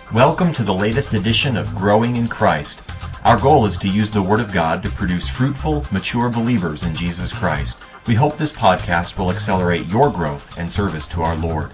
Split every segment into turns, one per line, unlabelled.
Welcome to the latest edition of Growing in Christ. Our goal is to use the Word of God to produce fruitful, mature believers in Jesus Christ. We hope this podcast will accelerate your growth and service to our Lord.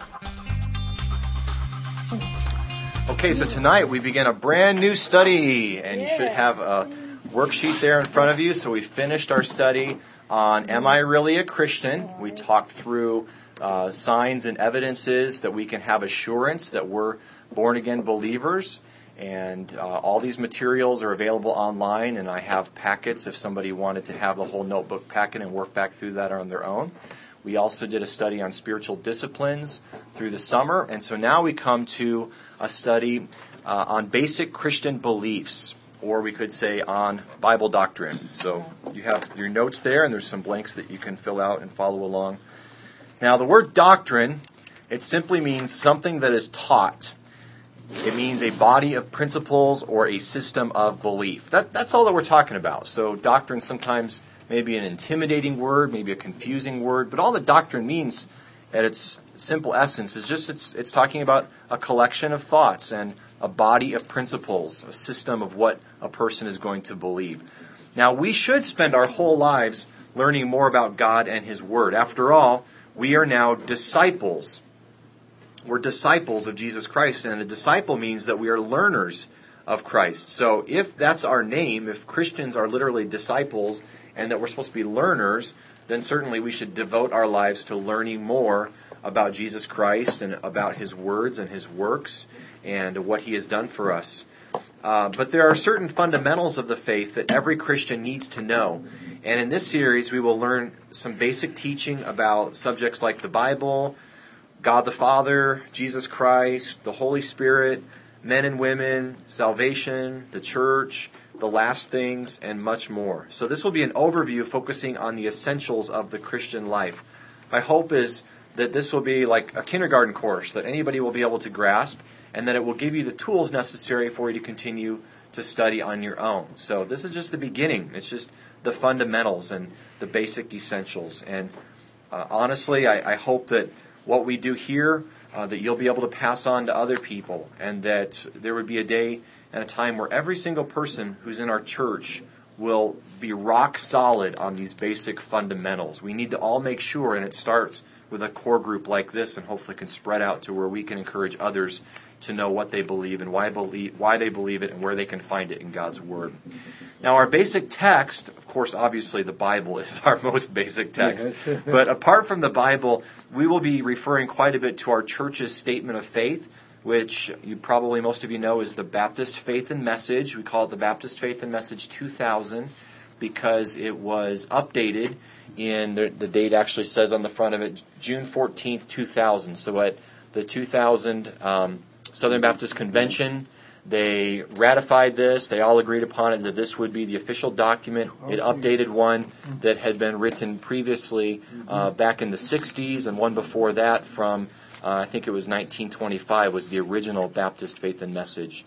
Okay, so tonight we begin a brand new study, and you should have a worksheet there in front of you. So we finished our study on Am I Really a Christian? We talked through signs and evidences that we can have assurance that we're born-again believers. And all these materials are available online, and I have packets if somebody wanted to have the whole notebook packet and work back through that on their own. We also did a study on spiritual disciplines through the summer, and so now we come to a study on basic Christian beliefs, or we could say on Bible doctrine. So you have your notes there, and there's some blanks that you can fill out and follow along. Now, the word doctrine, it simply means something that is taught. It means a body of principles or a system of belief. That's all that we're talking about. So doctrine sometimes may be an intimidating word, maybe a confusing word, but all that doctrine means at its simple essence is just it's talking about a collection of thoughts and a body of principles, a system of what a person is going to believe. Now, we should spend our whole lives learning more about God and His Word. After all, we are now disciples. We're disciples of Jesus Christ, and a disciple means that we are learners of Christ. So if that's our name, if Christians are literally disciples and that we're supposed to be learners, then certainly we should devote our lives to learning more about Jesus Christ and about His words and His works and what He has done for us. But there are certain fundamentals of the faith that every Christian needs to know. And in this series, we will learn some basic teaching about subjects like the Bible, God the Father, Jesus Christ, the Holy Spirit, men and women, salvation, the church, the last things, and much more. So this will be an overview focusing on the essentials of the Christian life. My hope is that this will be like a kindergarten course that anybody will be able to grasp, and that it will give you the tools necessary for you to continue to study on your own. So this is just the beginning. It's just the fundamentals and the basic essentials. And honestly, I hope that what we do here, that you'll be able to pass on to other people, and that there would be a day and a time where every single person who's in our church will be rock solid on these basic fundamentals. We need to all make sure, and it starts with a core group like this, and hopefully can spread out to where we can encourage others to know what they believe and why they believe it and where they can find it in God's Word. Now, our basic text, of course, obviously the Bible is our most basic text. But apart from the Bible, we will be referring quite a bit to our church's statement of faith, which most of you know is the Baptist Faith and Message. We call it the Baptist Faith and Message 2000 because it was updated in, the date actually says on the front of it, June 14th, 2000. So at the 2000 Southern Baptist Convention, they ratified this. They all agreed upon it that this would be the official document. It updated one that had been written previously back in the 60s, and one before that from, I think it was 1925 was the original Baptist Faith and Message.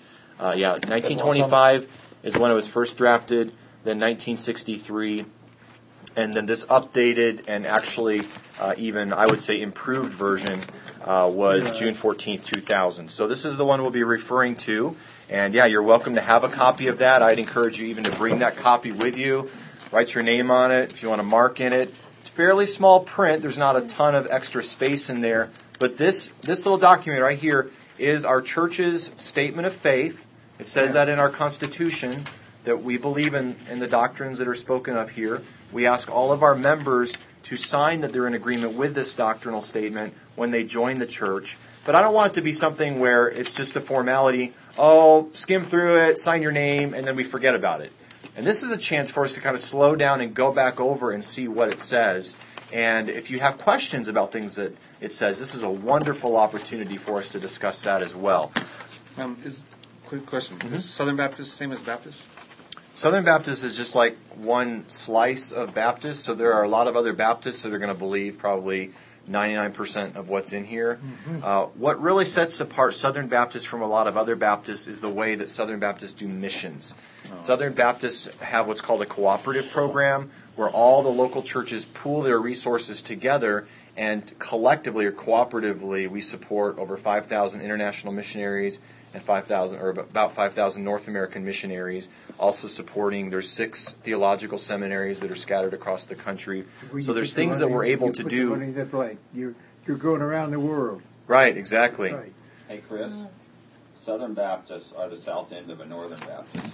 1925 is when it was first drafted, then 1963, and then this updated and actually even, I would say, improved version was June 14th, 2000. So this is the one we'll be referring to. And you're welcome to have a copy of that. I'd encourage you even to bring that copy with you. Write your name on it if you want to mark in it. It's fairly small print. There's not a ton of extra space in there. But this little document right here is our church's statement of faith. It says that in our Constitution that we believe in the doctrines that are spoken of here. We ask all of our members to sign that they're in agreement with this doctrinal statement when they join the church. But I don't want it to be something where it's just a formality. Oh, skim through it, sign your name, and then we forget about it. And this is a chance for us to kind of slow down and go back over and see what it says. And if you have questions about things that it says, this is a wonderful opportunity for us to discuss that as well.
Quick question. Is Southern Baptist the same as Baptist?
Southern Baptist is just like one slice of Baptist, so there are a lot of other Baptists that are going to believe probably 99% of what's in here. What really sets apart Southern Baptists from a lot of other Baptists is the way that Southern Baptists do missions. Southern Baptists have what's called a cooperative program where all the local churches pool their resources together And collectively or cooperatively, we support over 5,000 international missionaries and about 5,000 North American missionaries. Also supporting, there's 6 theological seminaries that are scattered across the country. So there's things that we're able to do.
You're going around the world.
Right, exactly.
Right.
Hey, Chris, Southern Baptists are the south end of a Northern Baptist.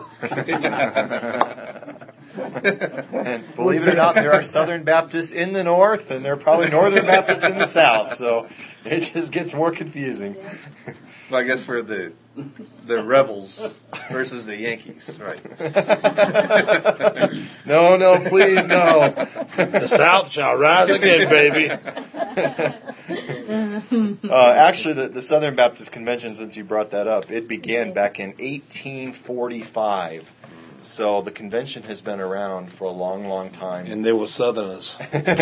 And believe it or not, there are Southern Baptists in the north, and there are probably Northern Baptists in the south. So it just gets more confusing.
Well, I guess we're the rebels versus the Yankees, right?
No, please, no.
The South shall rise again, baby.
Actually, the Southern Baptist Convention, since you brought that up, it began back in 1845. So the convention has been around for a long, long time.
And they were Southerners.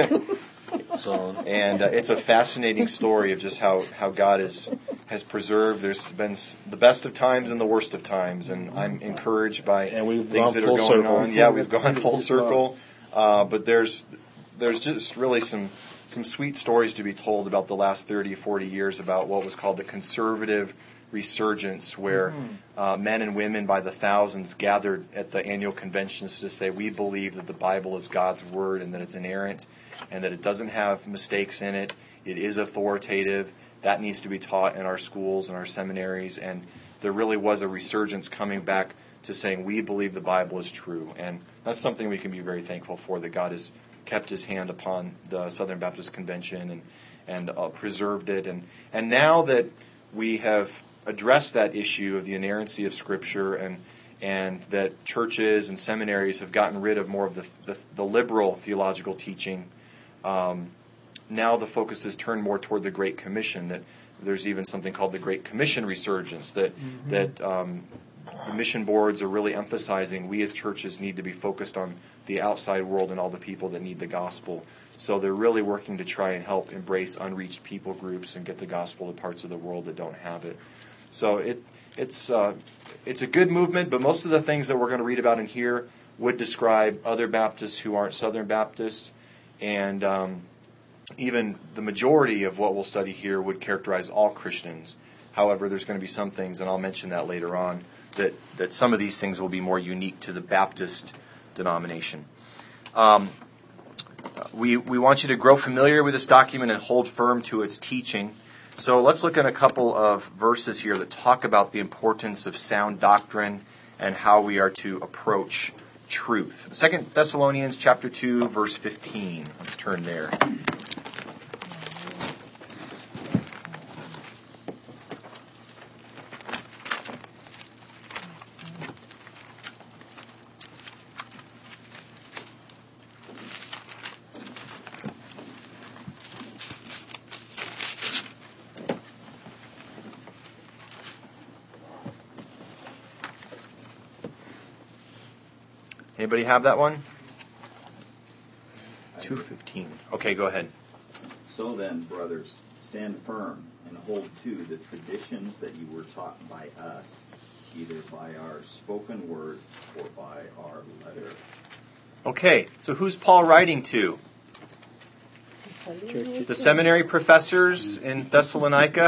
And it's a fascinating story of just how God has preserved. There's been the best of times and the worst of times, and I'm encouraged by things that are going on. Yeah, we've gone full circle. But there's just really some sweet stories to be told about the last 30, 40 years about what was called the conservative resurgence, where men and women by the thousands gathered at the annual conventions to say, we believe that the Bible is God's Word and that it's inerrant and that it doesn't have mistakes in it. It is authoritative. That needs to be taught in our schools and our seminaries. And there really was a resurgence coming back to saying, we believe the Bible is true. And that's something we can be very thankful for, that God has kept His hand upon the Southern Baptist Convention and preserved it. And now that we have addressed that issue of the inerrancy of Scripture and that churches and seminaries have gotten rid of more of the liberal theological teaching, now the focus is turned more toward the Great Commission. That there's even something called the Great Commission resurgence, that the mission boards are really emphasizing we as churches need to be focused on the outside world and all the people that need the gospel. So they're really working to try and help embrace unreached people groups and get the gospel to parts of the world that don't have it. So it's a good movement, but most of the things that we're going to read about in here would describe other Baptists who aren't Southern Baptists, and even the majority of what we'll study here would characterize all Christians. However, there's going to be some things, and I'll mention that later on, that some of these things will be more unique to the Baptist denomination. We want you to grow familiar with this document and hold firm to its teaching. So let's look at a couple of verses here that talk about the importance of sound doctrine and how we are to approach truth. 2 Thessalonians chapter 2, verse 15. Let's turn there. Anybody have that one? 2:15. Okay, go ahead.
So then, brothers, stand firm and hold to the traditions that you were taught by us, either by our spoken word or by our letter.
Okay, so who's Paul writing to? The seminary professors in Thessalonica?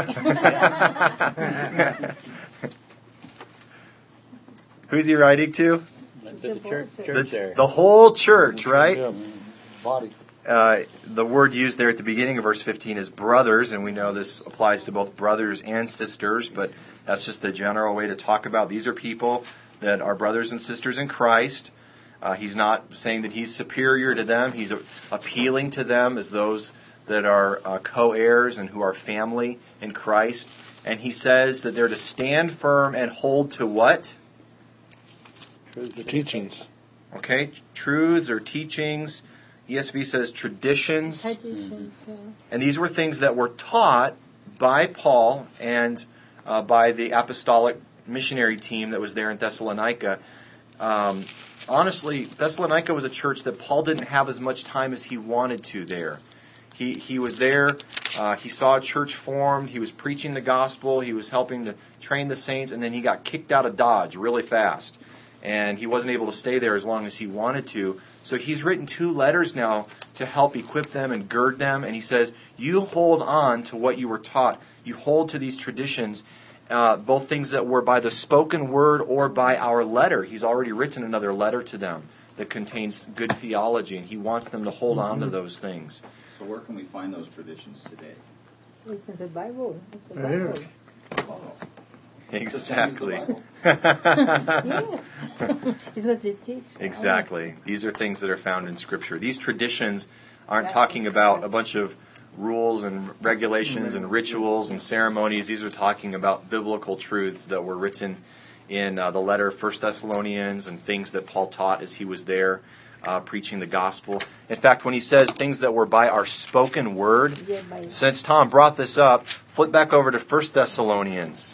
Who's he writing to?
The church there.
The whole church, right?
Yeah, body.
The word used there at the beginning of verse 15 is brothers, and we know this applies to both brothers and sisters, but that's just the general way to talk about these are people that are brothers and sisters in Christ. He's not saying that he's superior to them. He's appealing to them as those that are co-heirs and who are family in Christ. And he says that they're to stand firm and hold to what?
The teachings.
Okay, truths or teachings. ESV says traditions. And these were things that were taught by Paul and by the apostolic missionary team that was there in Thessalonica. Honestly, Thessalonica was a church that Paul didn't have as much time as he wanted to there. He was there. He saw a church formed. He was preaching the gospel. He was helping to train the saints. And then he got kicked out of Dodge really fast. And he wasn't able to stay there as long as he wanted to. So he's written 2 letters now to help equip them and gird them. And he says, you hold on to what you were taught. You hold to these traditions, both things that were by the spoken word or by our letter. He's already written another letter to them that contains good theology, and he wants them to hold on to those things.
So where can we find those traditions today?
It's in the Bible. It's the
Right here.
Bible.
Oh,
Exactly.
Yes. It's what they teach.
Exactly. These are things that are found in Scripture. These traditions aren't talking about a bunch of rules and regulations and rituals and ceremonies. These are talking about biblical truths that were written in the letter of 1 Thessalonians and things that Paul taught as he was there preaching the gospel. In fact, when he says things that were by our spoken word,
Yeah, by-
since Tom brought this up, flip back over to 1 Thessalonians.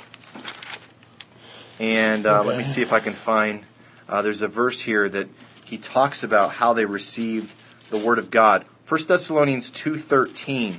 And let me see if I can find, there's a verse here that he talks about how they received the word of God. 1 Thessalonians 2:13.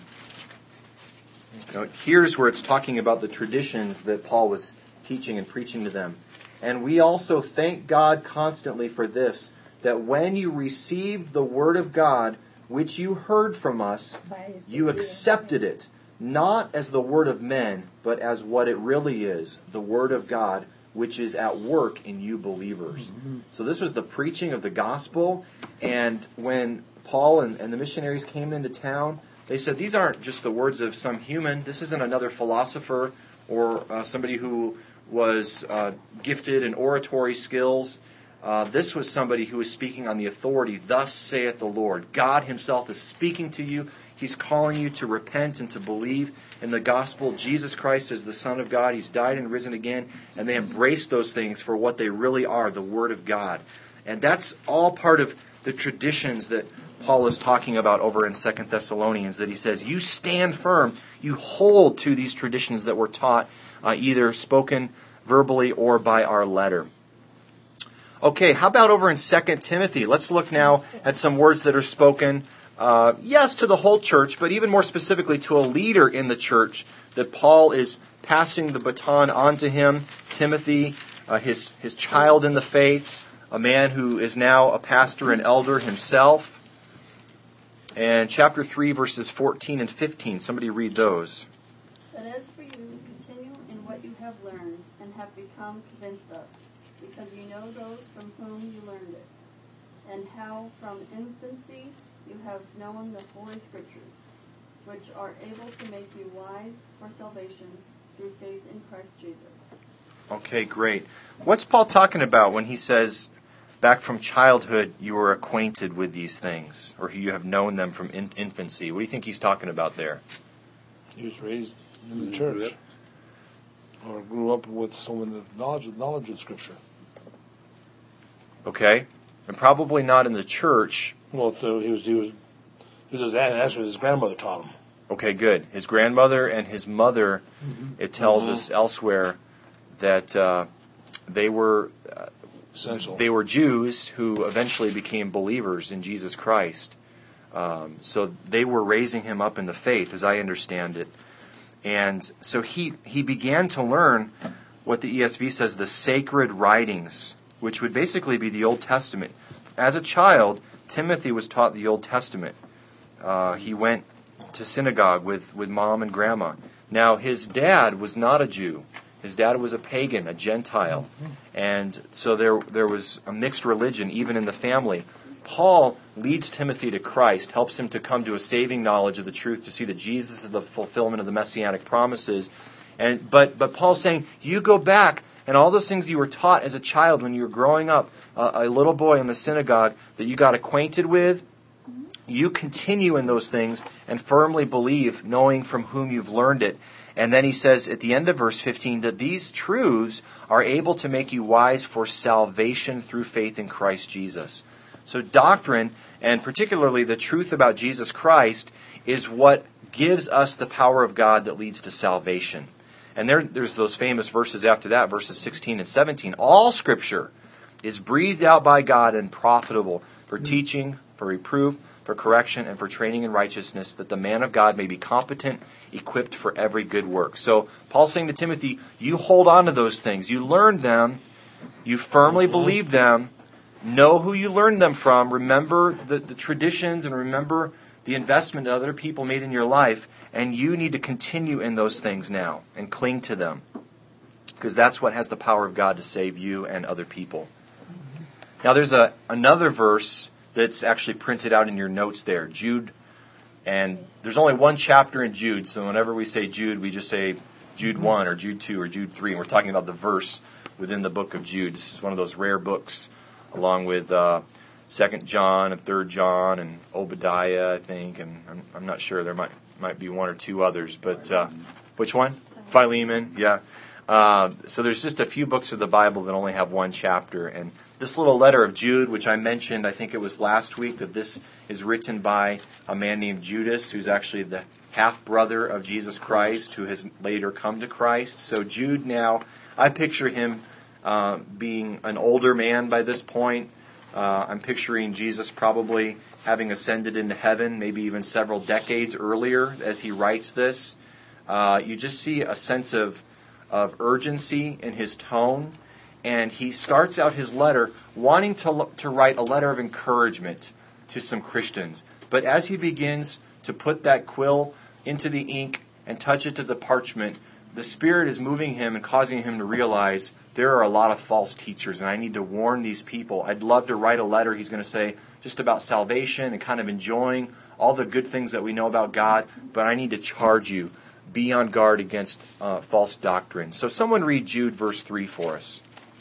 Here's where it's talking about the traditions that Paul was teaching and preaching to them. And we also thank God constantly for this, that when you received the word of God, which you heard from us, you accepted it, not as the word of men, but as what it really is, the word of God, which is at work in you believers. So this was the preaching of the gospel, and when Paul and the missionaries came into town, they said, these aren't just the words of some human. This isn't another philosopher or somebody who was gifted in oratory skills. This was somebody who was speaking on the authority, thus saith the Lord. God himself is speaking to you. He's calling you to repent and to believe in the gospel. Jesus Christ is the Son of God. He's died and risen again. And they embraced those things for what they really are, the Word of God. And that's all part of the traditions that Paul is talking about over in 2 Thessalonians, that he says, you stand firm, you hold to these traditions that were taught, either spoken verbally or by our letter. Okay, how about over in 2 Timothy? Let's look now at some words that are spoken, yes, to the whole church, but even more specifically to a leader in the church, that Paul is passing the baton on to him, Timothy, his child in the faith, a man who is now a pastor and elder himself. And chapter 3, verses 14 and 15, somebody read those.
But as for you, continue in what you have learned and have become convinced of, because you know those from whom you learned it, and how from infancy you have known the Holy Scriptures, which are able to make you wise for salvation through faith in Christ Jesus.
Okay, great. What's Paul talking about when he says, back from childhood you were acquainted with these things, or you have known them from infancy? What do you think he's talking about there?
He was raised in the church, or grew up with someone with knowledge of Scripture.
Okay, and probably not in the church.
Well, he was that's what his grandmother taught him.
Okay, good. His grandmother and his mother, it tells us elsewhere that they were
Essential.
they were Jews who eventually became believers in Jesus Christ. So they were raising him up in the faith, as I understand it. And so he began to learn what the ESV says, the sacred writings, which would basically be the Old Testament. As a child, Timothy was taught the Old Testament. He went to synagogue with mom and grandma. Now, his dad was not a Jew. His dad was a pagan, a Gentile. And so there was a mixed religion even in the family. Paul leads Timothy to Christ, helps him to come to a saving knowledge of the truth, to see that Jesus is the fulfillment of the messianic promises. But Paul's saying, you go back, and all those things you were taught as a child when you were growing up, a little boy in the synagogue that you got acquainted with, you continue in those things and firmly believe, knowing from whom you've learned it. And then he says at the end of verse 15 that these truths are able to make you wise for salvation through faith in Christ Jesus. So doctrine, and particularly the truth about Jesus Christ, is what gives us the power of God that leads to salvation. And there's those famous verses after that, verses 16 and 17. All Scripture is breathed out by God and profitable for teaching, for reproof, for correction, and for training in righteousness, that the man of God may be competent, equipped for every good work. So Paul's saying to Timothy, you hold on to those things. You learned them. You firmly believe them. know who you learned them from, remember the traditions, and remember the investment that other people made in your life, and you need to continue in those things now and cling to them, because that's what has the power of God to save you and other people. Now there's another verse that's actually printed out in your notes there, Jude, and there's only one chapter in Jude, so whenever we say Jude, we just say Jude 1 or Jude 2 or Jude 3, and we're talking about the verse within the book of Jude. This is one of those rare books, along with 2 John and 3 John and Obadiah, I think, and I'm not sure. There might be one or two others, but which one? Philemon, yeah. So there's just a few books of the Bible that only have one chapter, and this little letter of Jude, which I mentioned, I think it was last week, that this is written by a man named Judas, who's actually the half-brother of Jesus Christ, who has later come to Christ. So Jude now, I picture him being an older man by this point. I'm picturing Jesus probably having ascended into heaven, maybe even several decades earlier as he writes this. You just see a sense of urgency in his tone, and he starts out his letter wanting to write a letter of encouragement to some Christians. But as he begins to put that quill into the ink and touch it to the parchment, the Spirit is moving him and causing him to realize there are a lot of false teachers, and I need to warn these people. I'd love to write a letter, he's going to say, just about salvation and kind of enjoying all the good things that we know about God, but I need to charge you. Be on guard against false doctrine. So someone read Jude verse 3 for us.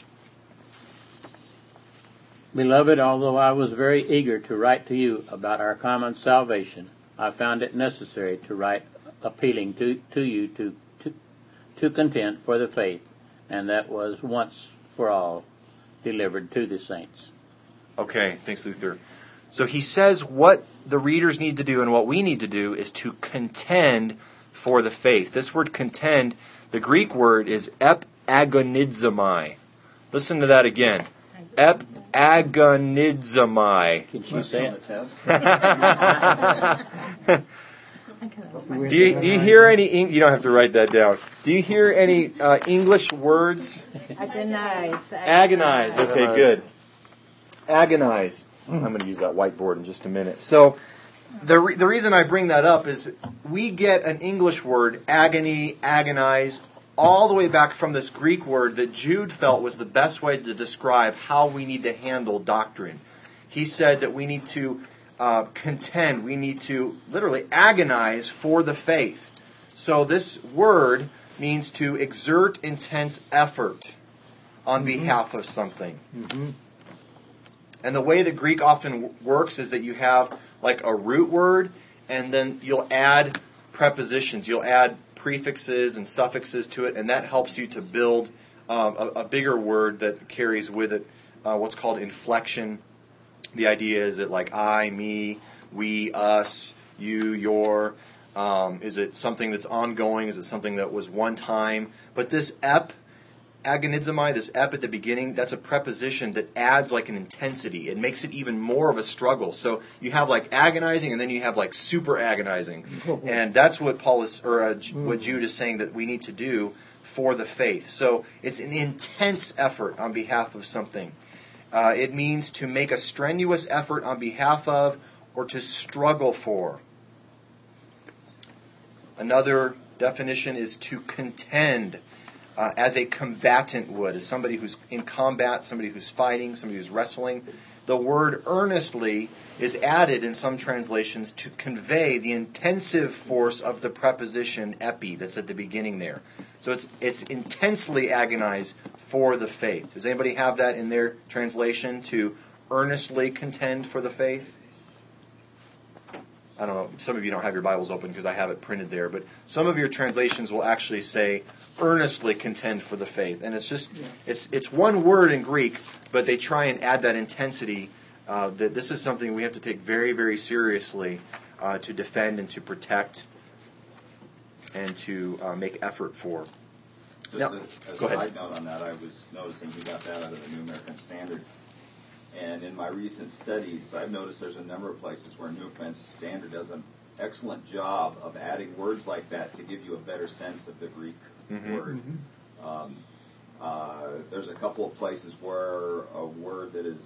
Beloved, although I was very eager to write to you about our common salvation, I found it necessary to write appealing to you to contend for the faith, and that was once for all delivered to the saints.
Okay, thanks, Luther. So he says what the readers need to do and what we need to do is to contend for the faith. This word contend, the Greek word is epagonizomai. Listen to that again. Epagonizomai.
Can she say it?
Do you hear any? You don't have to write that down. Do you hear any English words?
Agonize.
Agonize. Okay, good. Agonize. I'm going to use that whiteboard in just a minute. So the reason I bring that up is we get an English word, agony, agonize, all the way back from this Greek word that Jude felt was the best way to describe how we need to handle doctrine. He said that we need to contend, we need to literally agonize for the faith. So this word means to exert intense effort on behalf of something. Mm-hmm. And the way that Greek often works is that you have like a root word, and then you'll add prepositions, you'll add prefixes and suffixes to it, and that helps you to build a bigger word that carries with it what's called inflection. The idea is that like I, me, we, us, you, your. Is it something that's ongoing? Is it something that was one time? But this agonizomai, this ep at the beginning, that's a preposition that adds like an intensity. It makes it even more of a struggle. So you have like agonizing, and then you have like super agonizing, and that's what Paul is, or what Jude is saying that we need to do for the faith. So it's an intense effort on behalf of something. It means to make a strenuous effort on behalf of, or to struggle for. Another definition is to contend. As a combatant would, as somebody who's in combat, somebody who's fighting, somebody who's wrestling. The word earnestly is added in some translations to convey the intensive force of the preposition epi that's at the beginning there. So it's intensely agonized for the faith. Does anybody have that in their translation, to earnestly contend for the faith? I don't know, some of you don't have your Bibles open because I have it printed there, but some of your translations will actually say, earnestly contend for the faith. And it's just, it's one word in Greek, but they try and add that intensity, that this is something we have to take very, very seriously to defend and to protect and to make effort for.
Just
now,
as
go
a
ahead.
side note on that, I was noticing you got that out of the New American Standard. And in my recent studies, I've noticed there's a number of places where New American Standard does an excellent job of adding words like that to give you a better sense of the Greek word. There's a couple of places where a word that is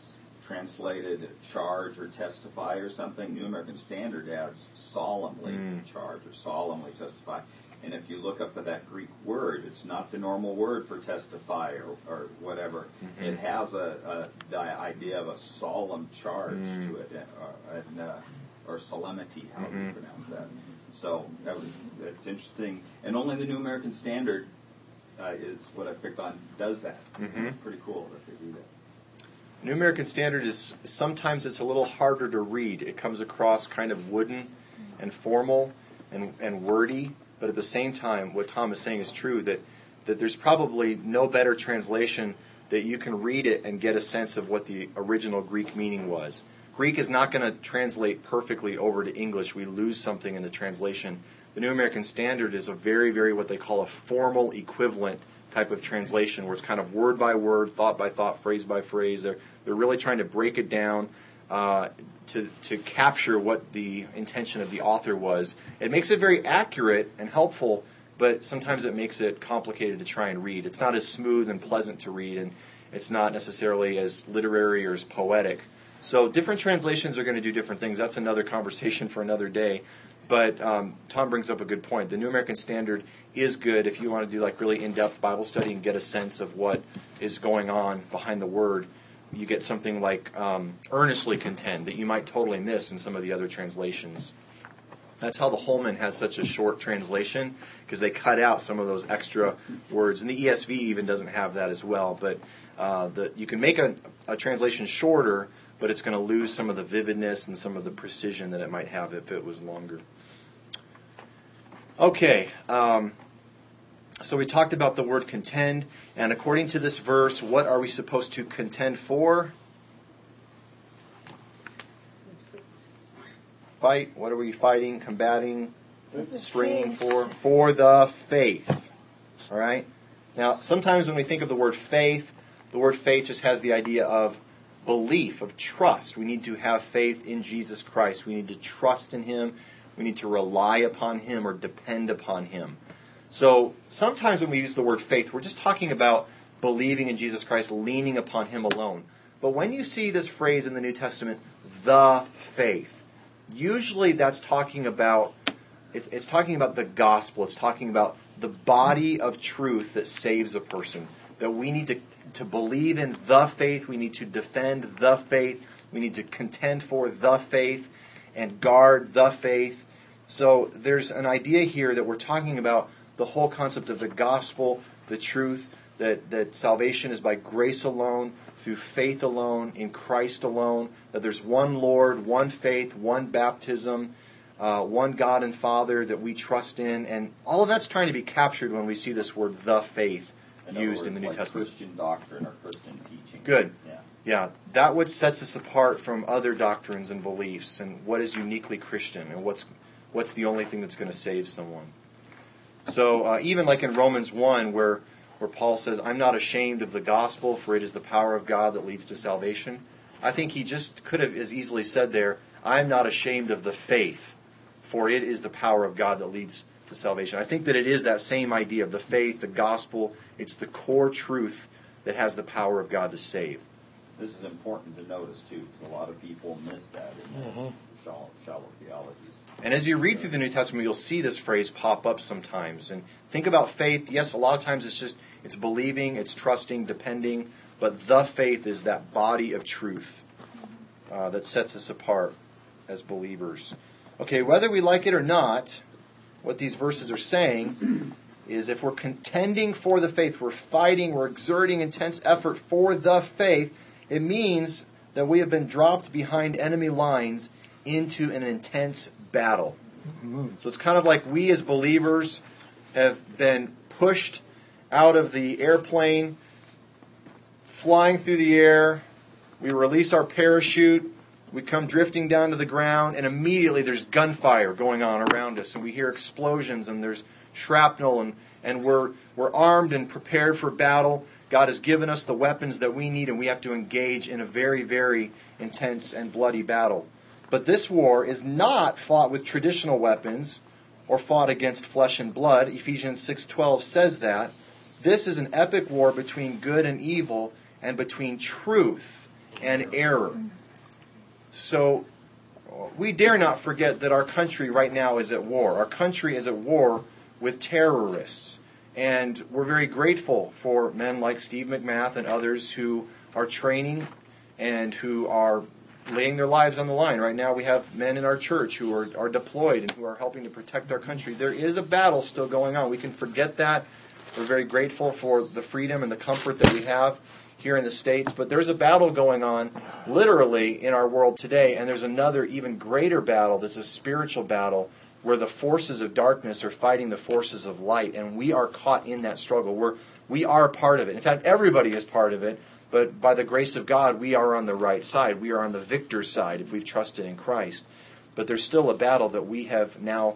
translated charge or testify or something. New American Standard adds solemnly charge or solemnly testify. And if you look up at that Greek word, it's not the normal word for testify or whatever.
Mm-hmm.
It has the idea of a solemn charge to it, or solemnity, how do you pronounce that? So that's interesting. And only the New American Standard is what I picked on, does that. It's pretty cool that they do that.
New American Standard is sometimes it's a little harder to read. It comes across kind of wooden and formal and wordy, but at the same time, what Tom is saying is true, that there's probably no better translation that you can read it and get a sense of what the original Greek meaning was. Greek is not going to translate perfectly over to English. We lose something in the translation. The New American Standard is a very, very what they call a formal equivalent type of translation, where it's kind of word by word, thought by thought, phrase by phrase. They're really trying to break it down to capture what the intention of the author was. It makes it very accurate and helpful, but sometimes it makes it complicated to try and read. It's not as smooth and pleasant to read, and it's not necessarily as literary or as poetic. So different translations are going to do different things. That's another conversation for another day. But Tom brings up a good point. The New American Standard is good if you want to do like really in-depth Bible study and get a sense of what is going on behind the Word. You get something like earnestly contend that you might totally miss in some of the other translations. That's how the Holman has such a short translation, because they cut out some of those extra words. And the ESV even doesn't have that as well. But you can make a translation shorter, but it's going to lose some of the vividness and some of the precision that it might have if it was longer. Okay, so we talked about the word contend, and according to this verse, what are we supposed to contend for? Fight. What are we fighting, combating, straining for? For the faith. All right? Now, sometimes when we think of the word faith just has the idea of belief, of trust. We need to have faith in Jesus Christ. We need to trust in Him. We need to rely upon Him or depend upon Him. So sometimes when we use the word faith, we're just talking about believing in Jesus Christ, leaning upon Him alone. But when you see this phrase in the New Testament, the faith, usually that's talking about, it's talking about the gospel. It's talking about the body of truth that saves a person. That we need to believe in the faith. We need to defend the faith. We need to contend for the faith and guard the faith. So there's an idea here that we're talking about the whole concept of the gospel, the truth, that salvation is by grace alone, through faith alone, in Christ alone, that there's one Lord, one faith, one baptism, one God and Father that we trust in. And all of that's trying to be captured when we see this word, the faith, used in the New Testament.
Christian doctrine or Christian teaching.
Good. Yeah, that what sets us apart from other doctrines and beliefs, and what is uniquely Christian, and what's the only thing that's going to save someone. So even like in Romans 1, where Paul says, I'm not ashamed of the gospel, for it is the power of God that leads to salvation. I think he just could have as easily said there, I'm not ashamed of the faith, for it is the power of God that leads to salvation. I think that it is that same idea of the faith, the gospel. It's the core truth that has the power of God to save.
This is important to notice, too, because a lot of people miss that in their shallow theologies.
And as you read through the New Testament, you'll see this phrase pop up sometimes. And think about faith. Yes, a lot of times it's believing, it's trusting, depending. But the faith is that body of truth that sets us apart as believers. Okay, whether we like it or not, what these verses are saying is if we're contending for the faith, we're fighting, we're exerting intense effort for the faith, it means that we have been dropped behind enemy lines into an intense battle. So it's kind of like we as believers have been pushed out of the airplane, flying through the air. We release our parachute. We come drifting down to the ground, and immediately there's gunfire going on around us, and we hear explosions, and there's shrapnel, and we're armed and prepared for battle. God has given us the weapons that we need, and we have to engage in a very, very intense and bloody battle. But this war is not fought with traditional weapons or fought against flesh and blood. Ephesians 6:12 says that. This is an epic war between good and evil and between truth and error. So we dare not forget that our country right now is at war. Our country is at war with terrorists. And we're very grateful for men like Steve McMath and others who are training and who are laying their lives on the line. Right now we have men in our church who are deployed and who are helping to protect our country. There is a battle still going on. We can forget that. We're very grateful for the freedom and the comfort that we have here in the States. But there's a battle going on literally in our world today. And there's another even greater battle that's a spiritual battle where the forces of darkness are fighting the forces of light. And we are caught in that struggle. We are part of it. In fact, everybody is part of it. But by the grace of God, we are on the right side. We are on the victor's side if we've trusted in Christ. But there's still a battle that we have now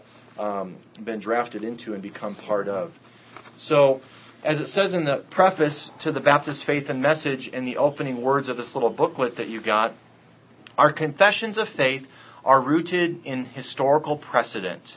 been drafted into and become part of. So, as it says in the preface to the Baptist Faith and Message in the opening words of this little booklet that you got, our confessions of faith are rooted in historical precedent,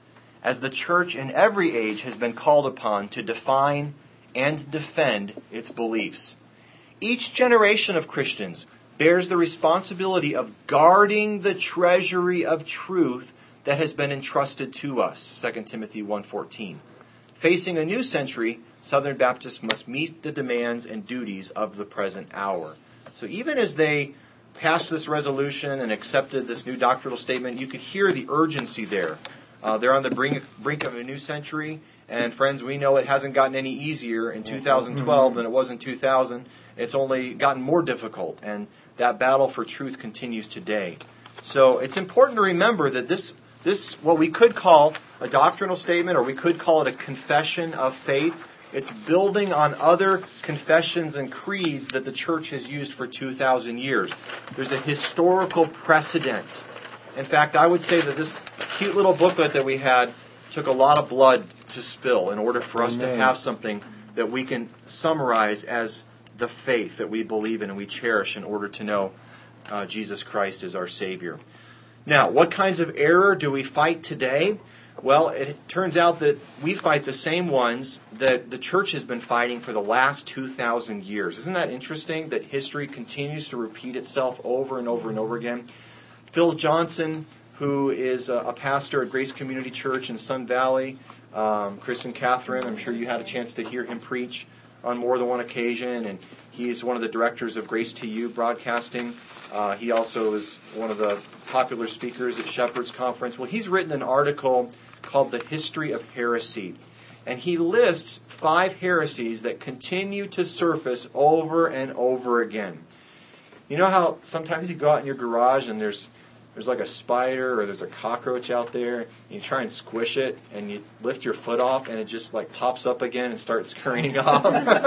as the church in every age has been called upon to define and defend its beliefs. Each generation of Christians bears the responsibility of guarding the treasury of truth that has been entrusted to us, 2 Timothy 1:14. Facing a new century, Southern Baptists must meet the demands and duties of the present hour. So even as they passed this resolution and accepted this new doctrinal statement, you could hear the urgency there. They're on the brink of a new century, and friends, we know it hasn't gotten any easier in 2012 than it was in 2000. It's only gotten more difficult, and that battle for truth continues today. So it's important to remember that this what we could call a doctrinal statement, or we could call it a confession of faith, it's building on other confessions and creeds that the church has used for 2,000 years. There's a historical precedent. In fact, I would say that this cute little booklet that we had took a lot of blood to spill in order for us to have something that we can summarize as the faith that we believe in and we cherish in order to know Jesus Christ is our Savior. Now, what kinds of error do we fight today? Well, it turns out that we fight the same ones that the church has been fighting for the last 2,000 years. Isn't that interesting that history continues to repeat itself over and over and over again? Phil Johnson, who is a pastor at Grace Community Church in Sun Valley, Chris and Catherine, I'm sure you had a chance to hear him preach on more than one occasion, and he's one of the directors of Grace to You Broadcasting. He also is one of the popular speakers at Shepherd's Conference. Well, he's written an article called The History of Heresy, and he lists 5 heresies that continue to surface over and over again. You know how sometimes you go out in your garage and there's like a spider or there's a cockroach out there, and you try and squish it, and you lift your foot off, and it just like pops up again and starts scurrying off.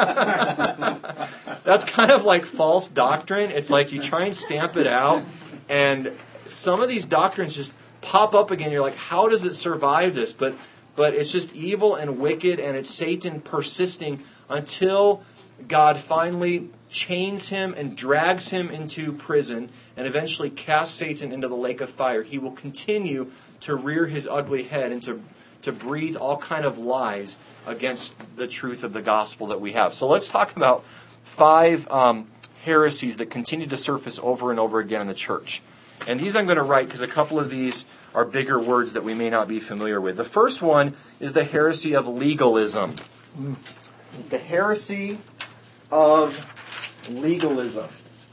That's kind of like false doctrine. It's like you try and stamp it out, and some of these doctrines just pop up again. You're like, how does it survive this? But it's just evil and wicked, and it's Satan persisting until God finally chains him and drags him into prison and eventually casts Satan into the lake of fire. He will continue to rear his ugly head and to breathe all kind of lies against the truth of the gospel that we have. So let's talk about 5 heresies that continue to surface over and over again in the church. And these I'm going to write because a couple of these are bigger words that we may not be familiar with. The first one is the heresy of legalism. The heresy of legalism.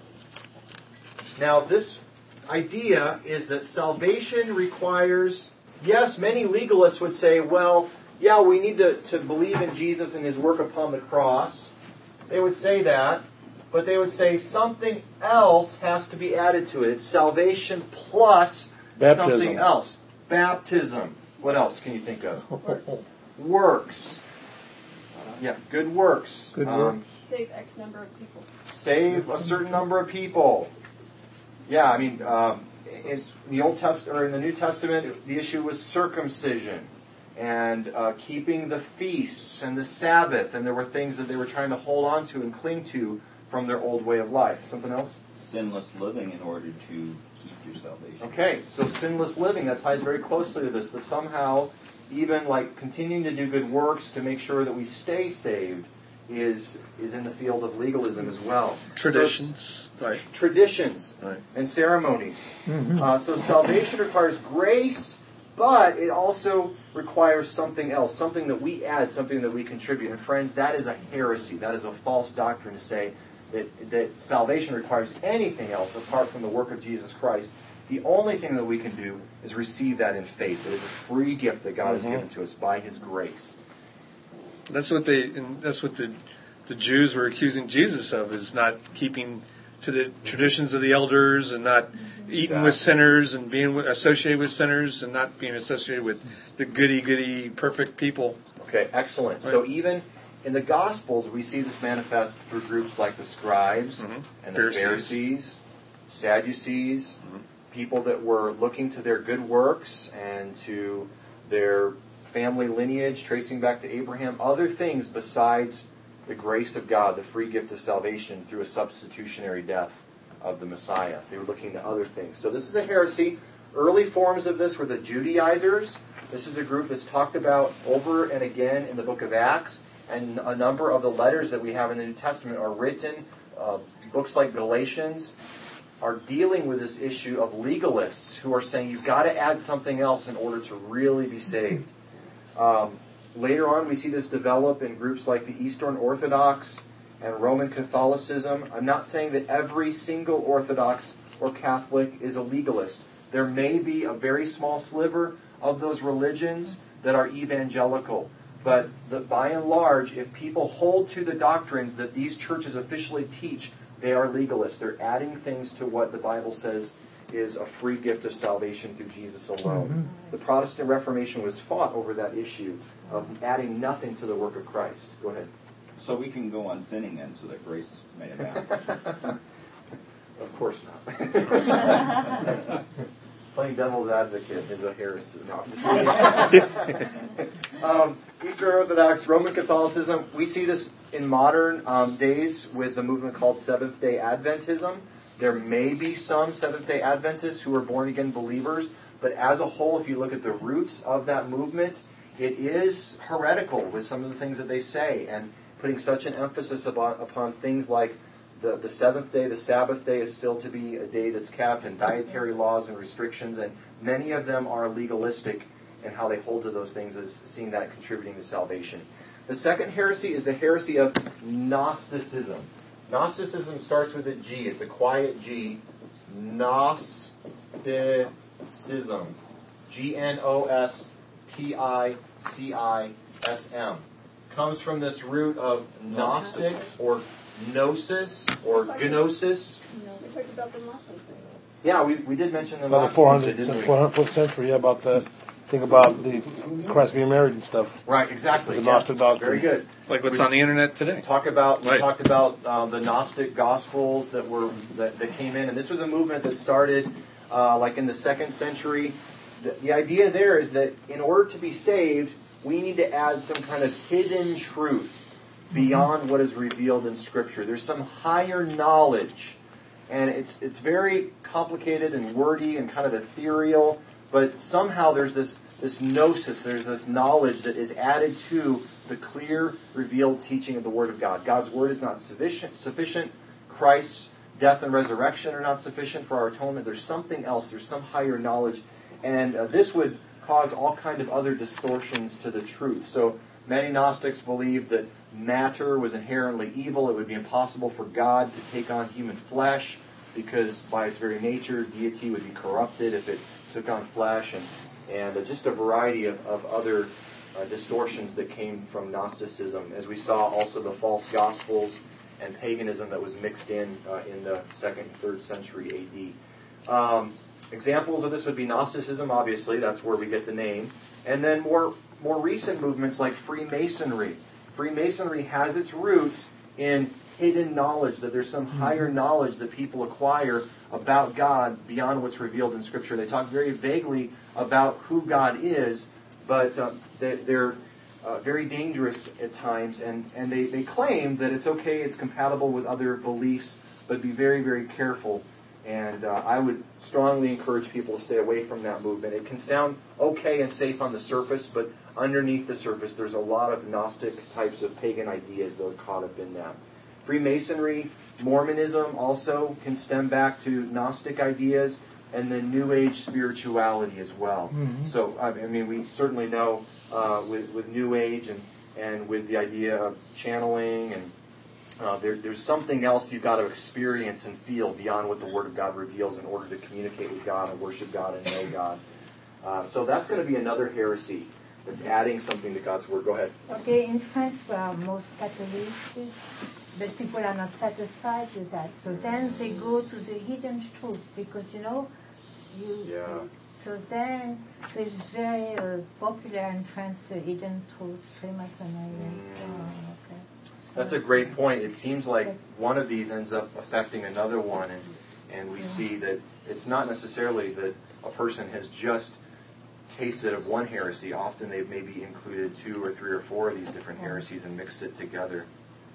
Now, this idea is that salvation requires, yes, many legalists would say, well, yeah, we need to believe in Jesus and his work upon the cross. They would say that, but they would say something else has to be added to it. It's salvation plus
Baptism.
Something else. Baptism. What else can you think of? Works. Yeah, good works.
Good works.
Save X number of people.
Save a certain number of people. Yeah, I mean, in the Old Testament or in the New Testament, the issue was circumcision and keeping the feasts and the Sabbath, and there were things that they were trying to hold on to and cling to from their old way of life. Something else?
Sinless living in order to keep your salvation.
Okay, so sinless living, that ties very closely to this. That somehow, even like continuing to do good works to make sure that we stay saved is in the field of legalism as well.
Traditions. Right.
Traditions
Right.
and ceremonies. So salvation requires grace, but it also requires something else, something that we add, something that we contribute. And friends, that is a heresy. That is a false doctrine to say that salvation requires anything else apart from the work of Jesus Christ. The only thing that we can do is receive that in faith. It is a free gift that God has given to us by His grace.
That's what the Jews were accusing Jesus of, is not keeping to the traditions of the elders and not eating with sinners and being associated with sinners and not being associated with the goody perfect people.
Okay, excellent.
Right.
So even in the Gospels, we see this manifest through groups like the scribes and the Pharisees, Sadducees, people that were looking to their good works and to their family lineage, tracing back to Abraham, other things besides the grace of God, the free gift of salvation through a substitutionary death of the Messiah. They were looking to other things. So this is a heresy. Early forms of this were the Judaizers. This is a group that's talked about over and again in the book of Acts, and a number of the letters that we have in the New Testament are written. Books like Galatians are dealing with this issue of legalists who are saying you've got to add something else in order to really be saved. Later on, we see this develop in groups like the Eastern Orthodox and Roman Catholicism. I'm not saying that every single Orthodox or Catholic is a legalist. There may be a very small sliver of those religions that are evangelical. But by and large, if people hold to the doctrines that these churches officially teach, they are legalists. They're adding things to what the Bible says is a free gift of salvation through Jesus alone. The Protestant Reformation was fought over that issue of adding nothing to the work of Christ. Go ahead.
So we can go on sinning then so that grace may abound.
Of course not. Playing devil's advocate is a heresy. No, I'm just kidding. Eastern Orthodox, Roman Catholicism, we see this in modern days with the movement called Seventh-day Adventism. There may be some Seventh-day Adventists who are born-again believers, but as a whole, if you look at the roots of that movement, it is heretical with some of the things that they say, and putting such an emphasis upon things like the seventh day, the Sabbath day is still to be a day that's kept, and dietary laws and restrictions, and many of them are legalistic in how they hold to those things as seeing that contributing to salvation. The second heresy is the heresy of Gnosticism. Gnosticism starts with a G. It's a quiet G. Gnosticism. Gnosticism. Comes from this root of Gnostic or Gnosis or Gnosis.
We talked about the Muslims.
Yeah, we did mention them
About
last
the
week, didn't we?
400th century, yeah, about the thing about the Christ being married and stuff.
Right, exactly.
The
yeah.
Gnostic doctrine.
Very good.
Like what's on the internet today.
We talked about
Right.
the Gnostic Gospels that came in, and this was a movement that started like in the 2nd century. The idea there is that in order to be saved, we need to add some kind of hidden truth beyond what is revealed in Scripture. There's some higher knowledge, and it's very complicated and wordy and kind of ethereal, but somehow there's this gnosis, there's this knowledge that is added to the clear, revealed teaching of the Word of God. God's Word is not sufficient. Christ's death and resurrection are not sufficient for our atonement. There's something else. There's some higher knowledge, and this would cause all kind of other distortions to the truth. So many Gnostics believed that matter was inherently evil. It would be impossible for God to take on human flesh because by its very nature, deity would be corrupted if it took on flesh, and just a variety of other distortions that came from Gnosticism. As we saw, also the false gospels and paganism that was mixed in the 2nd and 3rd century AD. Examples of this would be Gnosticism, obviously, that's where we get the name. And then more recent movements like Freemasonry. Freemasonry has its roots in hidden knowledge, that there's some higher knowledge that people acquire about God beyond what's revealed in Scripture. They talk very vaguely about who God is, but they're very dangerous at times, and they claim that it's okay, it's compatible with other beliefs, but be very, very careful And I would strongly encourage people to stay away from that movement. It can sound okay and safe on the surface, but underneath the surface, there's a lot of Gnostic types of pagan ideas that are caught up in that. Freemasonry, Mormonism also can stem back to Gnostic ideas, and then New Age spirituality as well.
Mm-hmm.
So, I mean, we certainly know with New Age and with the idea of channeling, and there's something else you've got to experience and feel beyond what the Word of God reveals in order to communicate with God and worship God and know God. So that's going to be another heresy that's adding something to God's Word. Go ahead.
Okay, in France we are most Catholics, but people are not satisfied with that. So then they go to the hidden truth because, so then it's very popular in France, the hidden truth, Freemasonry and so on. Okay.
That's a great point. It seems like one of these ends up affecting another one, and we see that it's not necessarily that a person has just tasted of one heresy. Often they've maybe included 2 or 3 or 4 of these different heresies and mixed it together.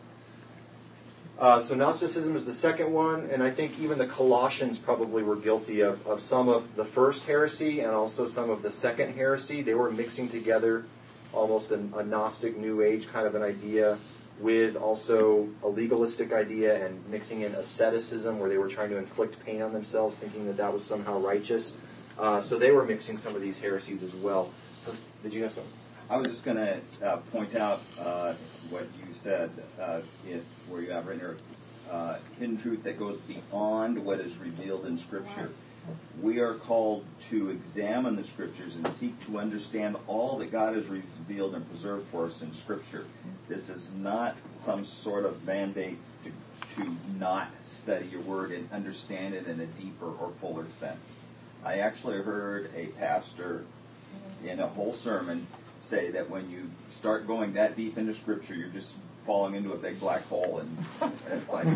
So Gnosticism is the second one, and I think even the Colossians probably were guilty of some of the first heresy and also some of the second heresy. They were mixing together almost a Gnostic New Age kind of an idea with also a legalistic idea and mixing in asceticism where they were trying to inflict pain on themselves, thinking that that was somehow righteous. So they were mixing some of these heresies as well. Did you have something?
I was just going to point out what you said, where you have written here, hidden truth that goes beyond what is revealed in Scripture. We are called to examine the Scriptures and seek to understand all that God has revealed and preserved for us in Scripture. This is not some sort of mandate to not study your Word and understand it in a deeper or fuller sense. I actually heard a pastor in a whole sermon say that when you start going that deep into Scripture, you're just falling into a big black hole, and it's like.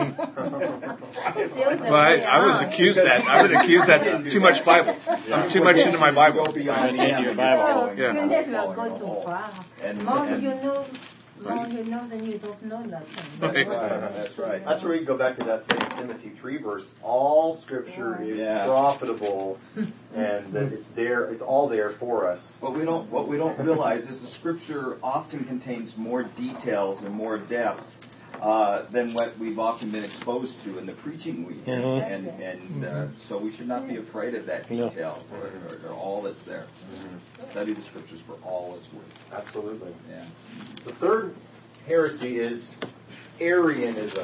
Well, I was accused that. I would accuse that too much Bible. I'm too much into my Bible.
Go beyond
your Bible.
You never go too far.
And-
More
and-
you know, then you don't know nothing.
Right.
That's right.
That's where we go back to that 2 Timothy 3 verse. All Scripture is profitable, and that it's there. It's all there for us.
What we don't realize is the Scripture often contains more details and more depth than what we've often been exposed to in the preaching we hear, and so we should not be afraid of that detail or all that's there. Study the Scriptures for all it's worth.
Absolutely.
Yeah.
The third heresy is Arianism.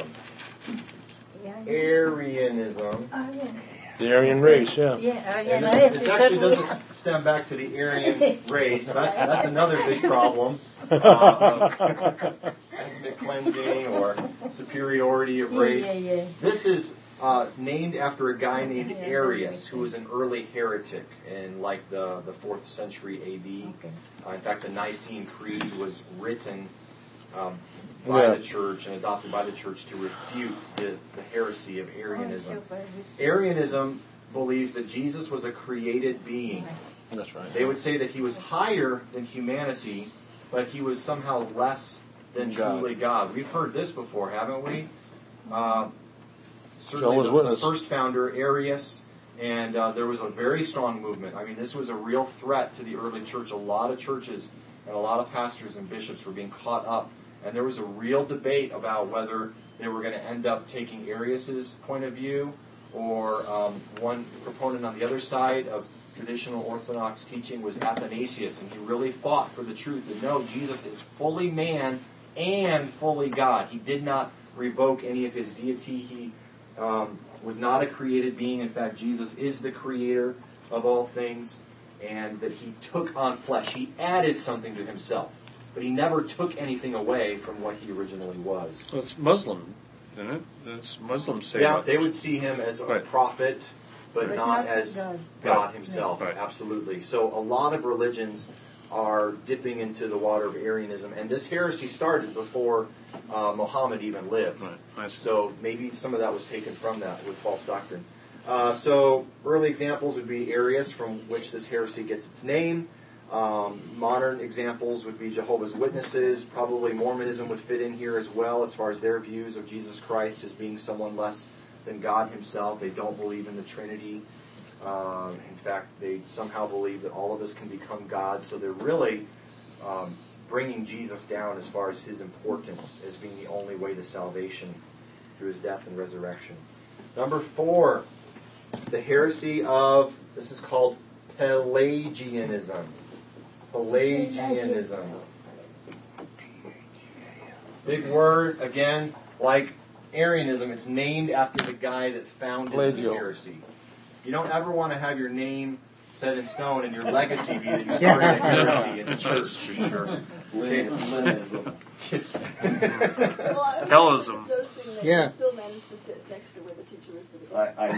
Arianism.
Oh, yes.
The Aryan race, yeah.
Yeah,
And this actually doesn't stem back to the Aryan race. That's another big problem. Ethnic cleansing or superiority of race. This is named after a guy named Arius, who was an early heretic in like the 4th century A.D. In fact, the Nicene Creed was written by the church and adopted by the church to refute the heresy of Arianism. Arianism believes that Jesus was a created being.
That's right.
They would say that he was higher than humanity, but he was somehow less than truly God. We've heard this before, haven't we? Certainly the first founder, Arius, and there was a very strong movement. I mean, this was a real threat to the early church. A lot of churches and a lot of pastors and bishops were being caught up, and there was a real debate about whether they were going to end up taking Arius's point of view or one proponent on the other side of traditional Orthodox teaching was Athanasius, and he really fought for the truth that no, Jesus is fully man and fully God. He did not revoke any of his deity. He was not a created being. In fact, Jesus is the creator of all things, and that he took on flesh. He added something to himself, but he never took anything away from what he originally was.
Well, it's Muslim, isn't it? That's Muslims say.
Yeah, they would see him as a prophet, but not as God himself.
Right.
Absolutely. So a lot of religions are dipping into the water of Arianism, and this heresy started before Muhammad even lived.
Right.
So maybe some of that was taken from that with false doctrine. So early examples would be Arius, from which this heresy gets its name. Modern examples would be Jehovah's Witnesses. Probably Mormonism would fit in here as well, as far as their views of Jesus Christ as being someone less than God himself. They don't believe in the Trinity. In fact, they somehow believe that all of us can become God. So they're really bringing Jesus down as far as his importance as being the only way to salvation through his death and resurrection. Number 4, the heresy of, this is called Pelagianism. Pelagianism. Big word, again, like Arianism, it's named after the guy that founded this heresy. You don't ever want to have your name set in stone and your legacy be that you started a heresy in the church. Sure.
Hellism.
You still managed to sit next to where the teacher was to be.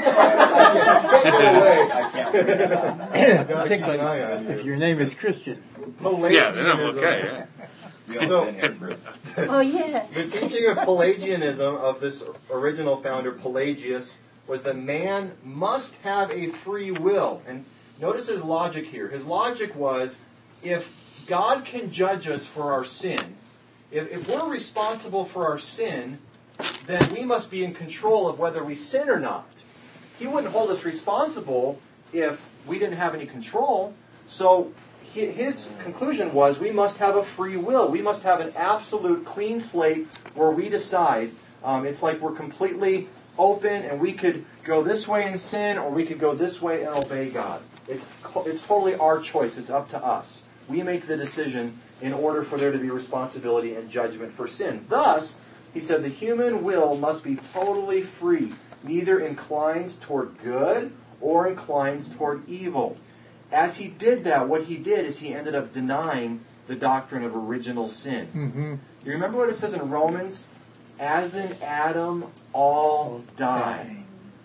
I can't wait.
Particularly if your name is Christian.
Yeah, then I'm okay.
So,
Oh, yeah.
the teaching of Pelagianism of this original founder, Pelagius, was that man must have a free will. And notice his logic here. His logic was, if God can judge us for our sin, if we're responsible for our sin, then we must be in control of whether we sin or not. He wouldn't hold us responsible if we didn't have any control. So his conclusion was we must have a free will. We must have an absolute clean slate where we decide. It's like we're completely open and we could go this way and sin, or we could go this way and obey God. It's totally our choice. It's up to us. We make the decision in order for there to be responsibility and judgment for sin. Thus, he said, the human will must be totally free, neither inclined toward good or inclined toward evil. As he did that, what he did is he ended up denying the doctrine of original sin.
Mm-hmm.
You remember what it says in Romans? As in Adam, all die.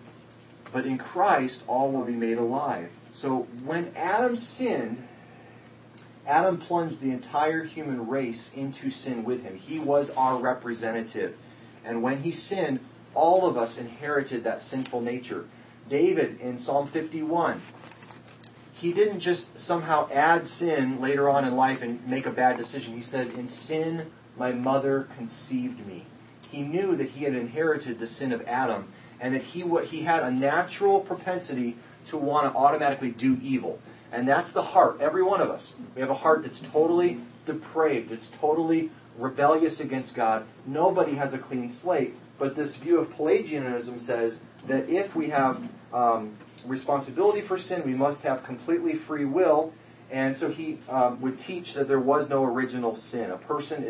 But in Christ, all will be made alive. So when Adam sinned, Adam plunged the entire human race into sin with him. He was our representative. And when he sinned, all of us inherited that sinful nature. David, in Psalm 51, he didn't just somehow add sin later on in life and make a bad decision. He said, in sin my mother conceived me. He knew that he had inherited the sin of Adam, and that he had a natural propensity to want to automatically do evil. And that's the heart, every one of us. We have a heart that's totally depraved. It's totally rebellious against God. Nobody has a clean slate. But this view of Pelagianism says that if we have responsibility for sin, we must have completely free will. And so he would teach that there was no original sin. A person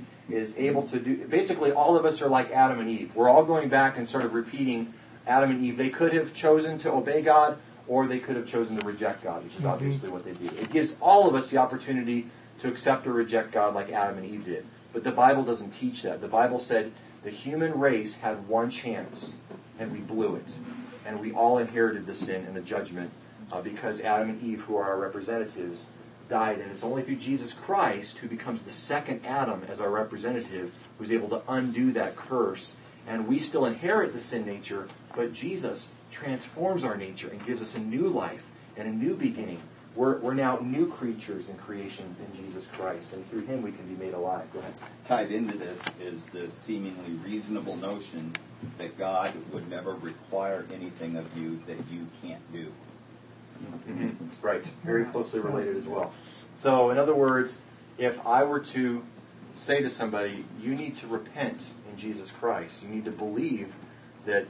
is able to do... Basically, all of us are like Adam and Eve. We're all going back and sort of repeating Adam and Eve. They could have chosen to obey God, or they could have chosen to reject God, which is obviously what they did. It gives all of us the opportunity to accept or reject God like Adam and Eve did. But the Bible doesn't teach that. The Bible said the human race had one chance, and we blew it. And we all inherited the sin and the judgment because Adam and Eve, who are our representatives, died. And it's only through Jesus Christ, who becomes the second Adam as our representative, who's able to undo that curse. And we still inherit the sin nature, but Jesus transforms our nature and gives us a new life and a new beginning. We're now new creatures and creations in Jesus Christ, and through him we can be made alive. Go ahead.
Tied into this is the seemingly reasonable notion that God would never require anything of you that you can't do.
Mm-hmm. Right. Very closely related as well. So, in other words, if I were to say to somebody, you need to repent in Jesus Christ, you need to believe that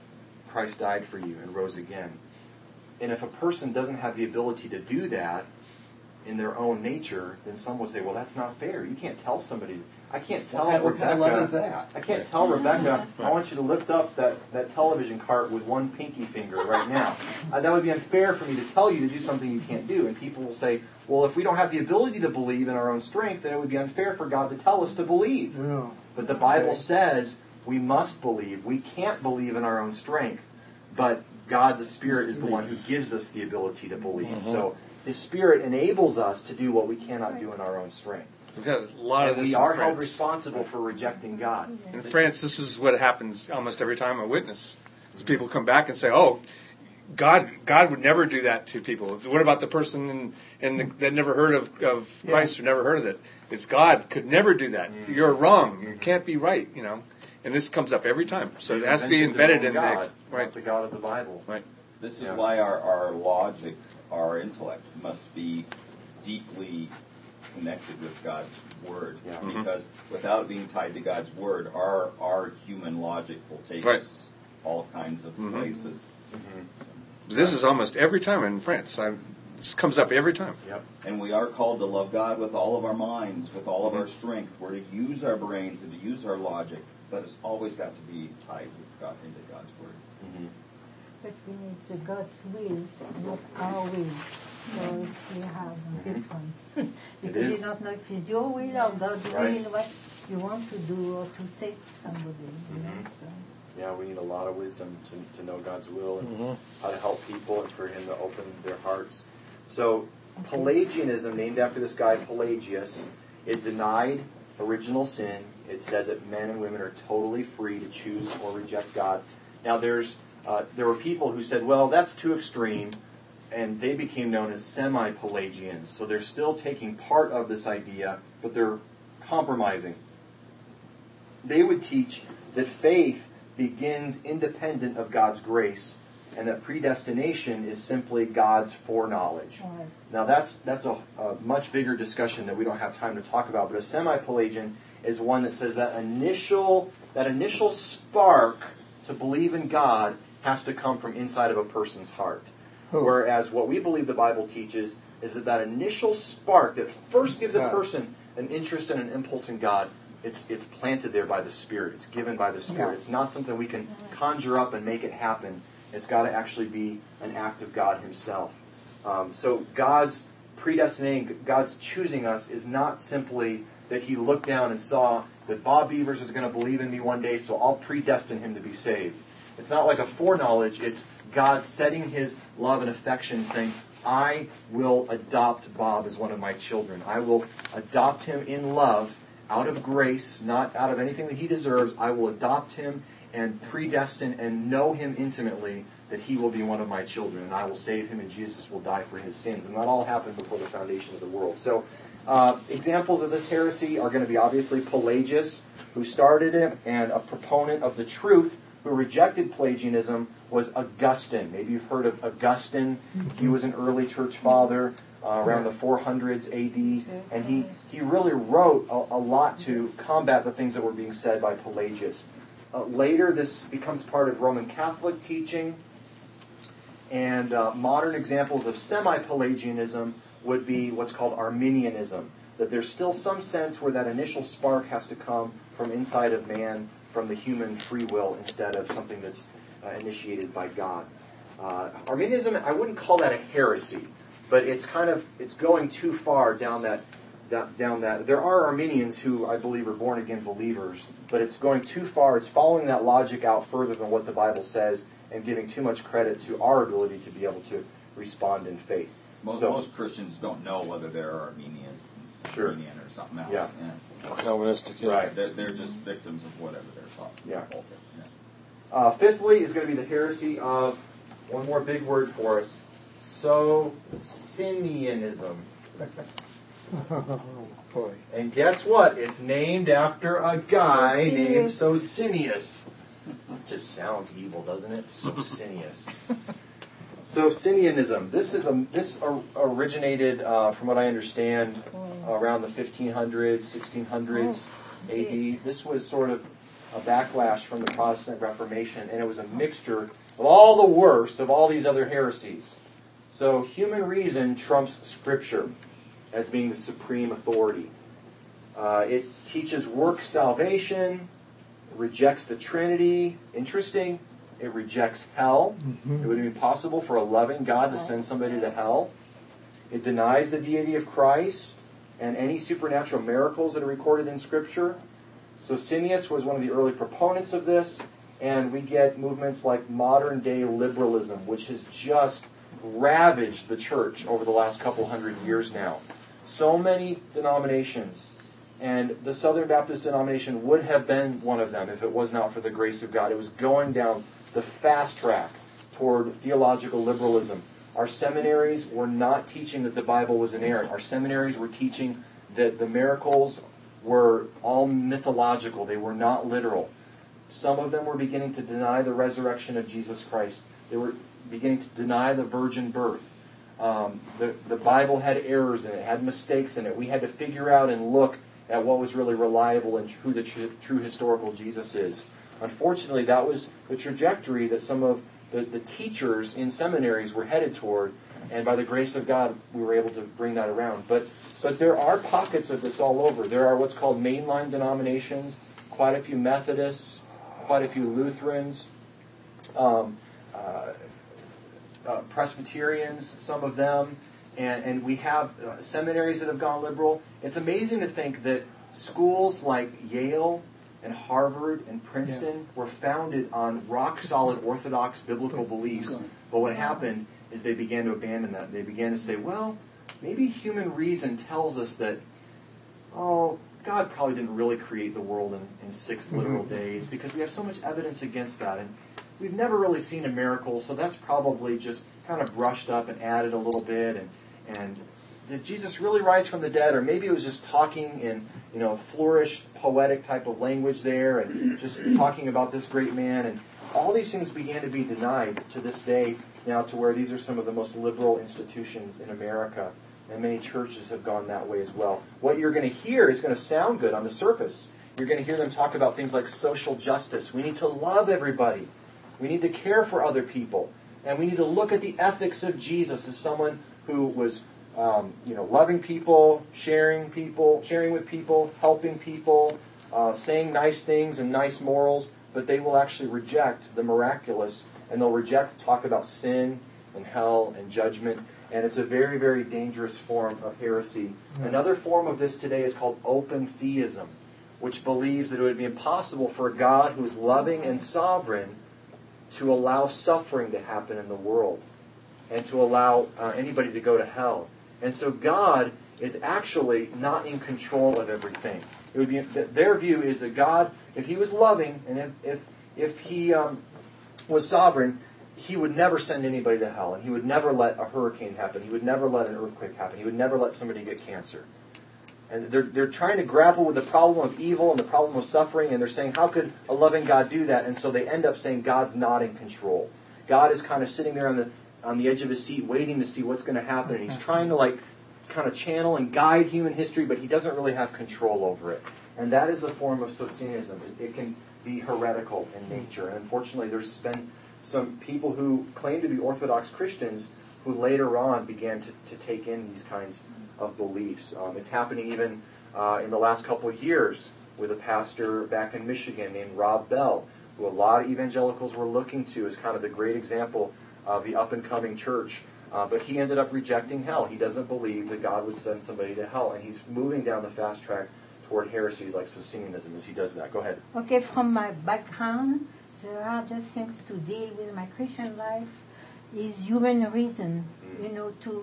Christ died for you and rose again. And if a person doesn't have the ability to do that in their own nature, then some will say, well, that's not fair. You can't tell somebody. I can't tell Rebecca.
What kind of love is that?
I can't tell Rebecca, I want you to lift up that television cart with one pinky finger right now. That would be unfair for me to tell you to do something you can't do. And people will say, well, if we don't have the ability to believe in our own strength, then it would be unfair for God to tell us to believe.
Yeah.
But the Bible says we must believe. We can't believe in our own strength. But God, the Spirit, is the one who gives us the ability to believe. Mm-hmm. So His Spirit enables us to do what we cannot do in our own strength.
We've got a lot of this.
We are held responsible for rejecting God.
In France, this is what happens almost every time I witness. People come back and say, "Oh, God would never do that to people." What about the person that never heard of Christ or never heard of it? It's God could never do that. You're wrong. You can't be right. And this comes up every time. So it
They
has to be
invented
embedded in
their own God,
the...
not the God of the Bible.
Right.
This is
Yeah.
why our logic, our intellect, must be deeply connected with God's Word.
Yeah.
Because without it being tied to God's Word, our human logic will take
Right.
us all kinds of places.
This is almost every time in France. This comes up every time.
Yep.
And we are called to love God with all of our minds, with all of our strength. We're to use our brains and to use our logic, but it's always got to be tied with God, into God's Word.
But we need the God's will, not our will. So it's we have on this one. Because you
is.
don't know if it's your will or God's
Right.
will, what you want to do or to say to somebody. You know? So.
Yeah, we need a lot of wisdom to know God's will and how to help people and for Him to open their hearts. So, Pelagianism, named after this guy Pelagius, it denied original sin. It said that men and women are totally free to choose or reject God. Now, there were people who said, well, that's too extreme, and they became known as semi-Pelagians. So they're still taking part of this idea, but they're compromising. They would teach that faith begins independent of God's grace, and that predestination is simply God's foreknowledge.
Right.
Now that's a much bigger discussion that we don't have time to talk about, but a semi-Pelagian is one that says that initial spark to believe in God has to come from inside of a person's heart. Whereas what we believe the Bible teaches is that initial spark that first gives a person an interest and an impulse in God, it's planted there by the Spirit. It's given by the Spirit. It's not something we can conjure up and make it happen. It's got to actually be an act of God Himself. So God's predestinating, God's choosing us is not simply that He looked down and saw that Bob Beavers is going to believe in me one day, so I'll predestine him to be saved. It's not like a foreknowledge. It's God setting His love and affection, saying, I will adopt Bob as one of my children. I will adopt him in love, out of grace, not out of anything that he deserves. I will adopt him and predestine and know him intimately that he will be one of my children, and I will save him, and Jesus will die for his sins. And that all happened before the foundation of the world. So examples of this heresy are going to be obviously Pelagius, who started it, and a proponent of the truth who rejected Pelagianism was Augustine. Maybe you've heard of Augustine. He was an early church father around the 400s AD, and he really wrote a lot to combat the things that were being said by Pelagius. Later, this becomes part of Roman Catholic teaching, and modern examples of semi-Pelagianism would be what's called Arminianism, that there's still some sense where that initial spark has to come from inside of man, from the human free will, instead of something that's initiated by God. Arminianism, I wouldn't call that a heresy, but it's going too far down that. There are Arminians who I believe are born again believers, but it's going too far. It's following that logic out further than what the Bible says, and giving too much credit to our ability to be able to respond in faith.
Most Christians don't know whether they're Arminian or something else.
Yeah.
Calvinistic, yeah.
Right.
They're just victims of whatever they're taught.
Yeah. Fifthly is going to be the heresy of, one more big word for us, Socinianism.
Oh, boy.
And guess what? It's named after a guy named Socinius. It just sounds evil, doesn't it? Socinius. Socinianism. This originated, from what I understand, around the 1500s, 1600s AD. This was sort of a backlash from the Protestant Reformation, and it was a mixture of all the worst of all these other heresies. So human reason trumps Scripture as being the supreme authority. It teaches work salvation, rejects the Trinity. Interesting. It rejects hell. It would be possible for a loving God to send somebody to hell. It denies the deity of Christ and any supernatural miracles that are recorded in Scripture. Socinius was one of the early proponents of this, and we get movements like modern-day liberalism, which has just ravaged the church over the last couple hundred years now. So many denominations, and the Southern Baptist denomination would have been one of them if it was not for the grace of God. It was going down the fast track toward theological liberalism. Our seminaries were not teaching that the Bible was inerrant. Our seminaries were teaching that the miracles were all mythological. They were not literal. Some of them were beginning to deny the resurrection of Jesus Christ. They were beginning to deny the virgin birth. The Bible had errors in it, had mistakes in it. We had to figure out and look at what was really reliable and who the true historical Jesus is. Unfortunately, that was the trajectory that some of the teachers in seminaries were headed toward, and by the grace of God, we were able to bring that around. But there are pockets of this all over. There are what's called mainline denominations, quite a few Methodists, quite a few Lutherans, Presbyterians, some of them, and we have seminaries that have gone liberal. It's amazing to think that schools like Yale and Harvard and Princeton were founded on rock-solid Orthodox biblical beliefs. But what happened is they began to abandon that. They began to say, well, maybe human reason tells us that, God probably didn't really create the world in 6 literal days, because we have so much evidence against that. And we've never really seen a miracle, so that's probably just kind of brushed up and added a little bit. And did Jesus really rise from the dead? Or maybe it was just talking in, flourish, poetic type of language there, and just talking about this great man. And all these things began to be denied to this day now, to where these are some of the most liberal institutions in America. And many churches have gone that way as well. What you're going to hear is going to sound good on the surface. You're going to hear them talk about things like social justice. We need to love everybody. We need to care for other people. And we need to look at the ethics of Jesus as someone who was loving people, sharing with people, helping people, saying nice things and nice morals, but they will actually reject the miraculous, and they'll reject talk about sin and hell and judgment. And it's a very, very dangerous form of heresy. Another form of this today is called open theism, which believes that it would be impossible for a God who is loving and sovereign to allow suffering to happen in the world and to allow anybody to go to hell. And so God is actually not in control of everything. It would be their view is that God, if He was loving and if He was sovereign, He would never send anybody to hell, and He would never let a hurricane happen. He would never let an earthquake happen. He would never let somebody get cancer. And they're trying to grapple with the problem of evil and the problem of suffering, and they're saying, how could a loving God do that? And so they end up saying God's not in control. God is kind of sitting there on the edge of His seat, waiting to see what's going to happen, and He's trying to kind of channel and guide human history, but He doesn't really have control over it. And that is a form of Socinianism. It can be heretical in nature. And unfortunately, there's been some people who claim to be Orthodox Christians who later on began to take in these kinds of beliefs. It's happening even in the last couple of years with a pastor back in Michigan named Rob Bell, who a lot of evangelicals were looking to as kind of the great example of the up-and-coming church. But he ended up rejecting hell. He doesn't believe that God would send somebody to hell. And he's moving down the fast track toward heresies like Socinianism as he does that. Go ahead.
Okay, from my background, the hardest things to deal with my Christian life is human reason, to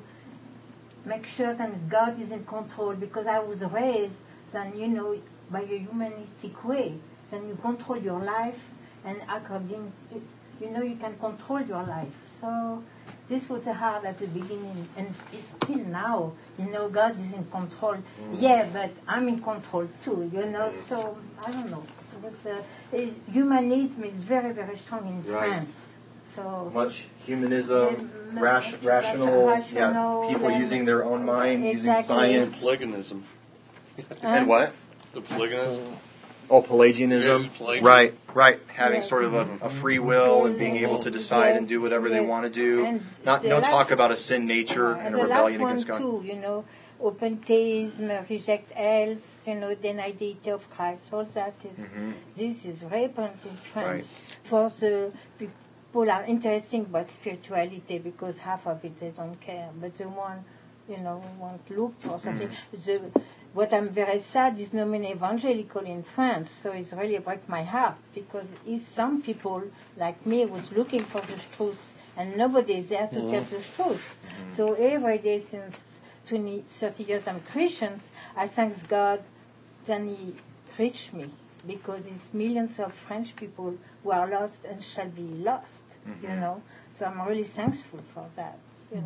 make sure that God is in control, because I was raised, then, by a humanistic way, then you control your life, and according to, you can control your life. So this was hard at the beginning, and it's still now, God is in control. Yeah, but I'm in control too, so I don't know. Humanism is very, very strong in France. So
much humanism, rational, people using their own mind, using science.
Pelagianism.
And what?
The Pelagianism.
Oh, Pelagianism.
Yeah, Pelagianism.
Right. Having sort of a free will and being able to decide and do whatever they want to do. No talk about a sin nature and a rebellion against God.
Too, open theism, reject else, deny the deity of Christ. All that is, this is rampant in France.
Right.
For the people are interesting about spirituality, because half of it they don't care. But the one, want to look for something. What I'm very sad is no many evangelical in France, so it's really break my heart, because some people like me was looking for the truth, and nobody is there to get the truth. So every day since 30 years I'm Christian, I thank God that He reached me, because it's millions of French people who are lost and shall be lost, So I'm really thankful for that,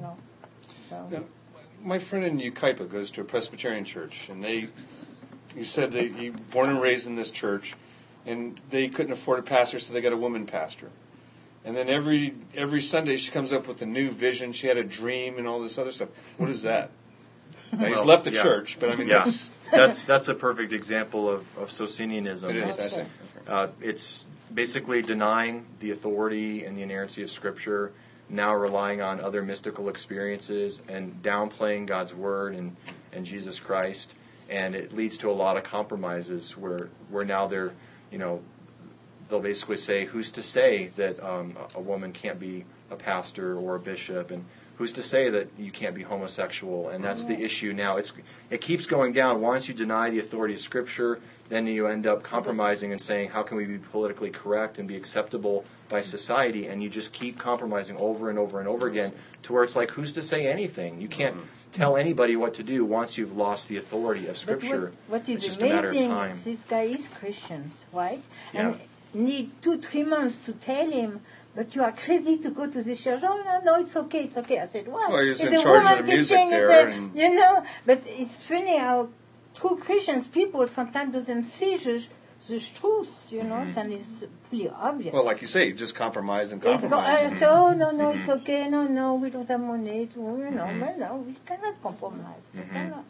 So.
Now, my friend in Yucaipa goes to a Presbyterian church, and he said that he born and raised in this church, and they couldn't afford a pastor, so they got a woman pastor. And then every Sunday she comes up with a new vision. She had a dream and all this other stuff. What is that? Now, he's left the church, but I mean,
that's a perfect example of Socinianism.
It is.
It's basically denying the authority and the inerrancy of Scripture, now relying on other mystical experiences and downplaying God's Word and Jesus Christ. And it leads to a lot of compromises where now they're, they'll basically say, who's to say that a woman can't be a pastor or a bishop, and who's to say that you can't be homosexual? And that's the issue now. It keeps going down. Once you deny the authority of Scripture, then you end up compromising and saying, how can we be politically correct and be acceptable by society? And you just keep compromising over and over and over again to where it's like, who's to say anything? You can't tell anybody what to do once you've lost the authority of Scripture.
What is
it's just
amazing,
a matter of time.
This guy is Christian, right?
Yeah.
And need 2-3 months to tell him, but you are crazy to go to this church. Oh, no, it's okay. I said, well
he's
it's
in
a
charge
woman
of the music
teaching,
there.
But it's funny how true Christians people sometimes doesn't see the truth, and it's pretty obvious.
Well, like you say, just compromise and
It's
compromise.
no, it's okay. No, we don't have money. But no, we cannot compromise. We cannot.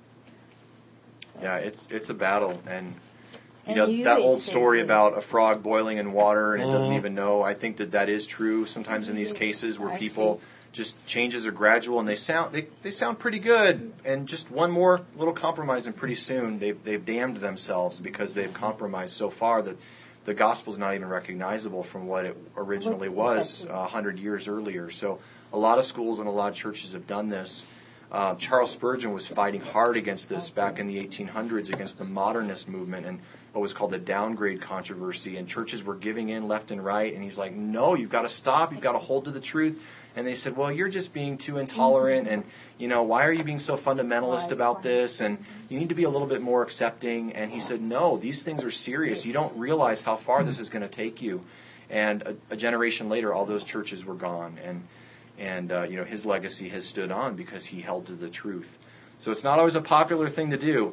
So.
Yeah, it's a battle, and
And
that old
say
story
that.
about a frog boiling in water and it doesn't even know. I think that is true sometimes in these cases where people just changes are gradual and they sound pretty good, and just one more little compromise and pretty soon they've damned themselves because they've compromised so far that the gospel is not even recognizable from what it originally was 100 years earlier. So a lot of schools and a lot of churches have done this. Charles Spurgeon was fighting hard against this back in the 1800s against the modernist movement and what was called the downgrade controversy, and churches were giving in left and right, and he's like, no, you've got to stop, you've got to hold to the truth. And they said, well, you're just being too intolerant, and why are you being so fundamentalist about this, and you need to be a little bit more accepting. And he said, no, these things are serious. You don't realize how far this is going to take you. And a generation later, all those churches were gone, and his legacy has stood on because he held to the truth. So it's not always a popular thing to do.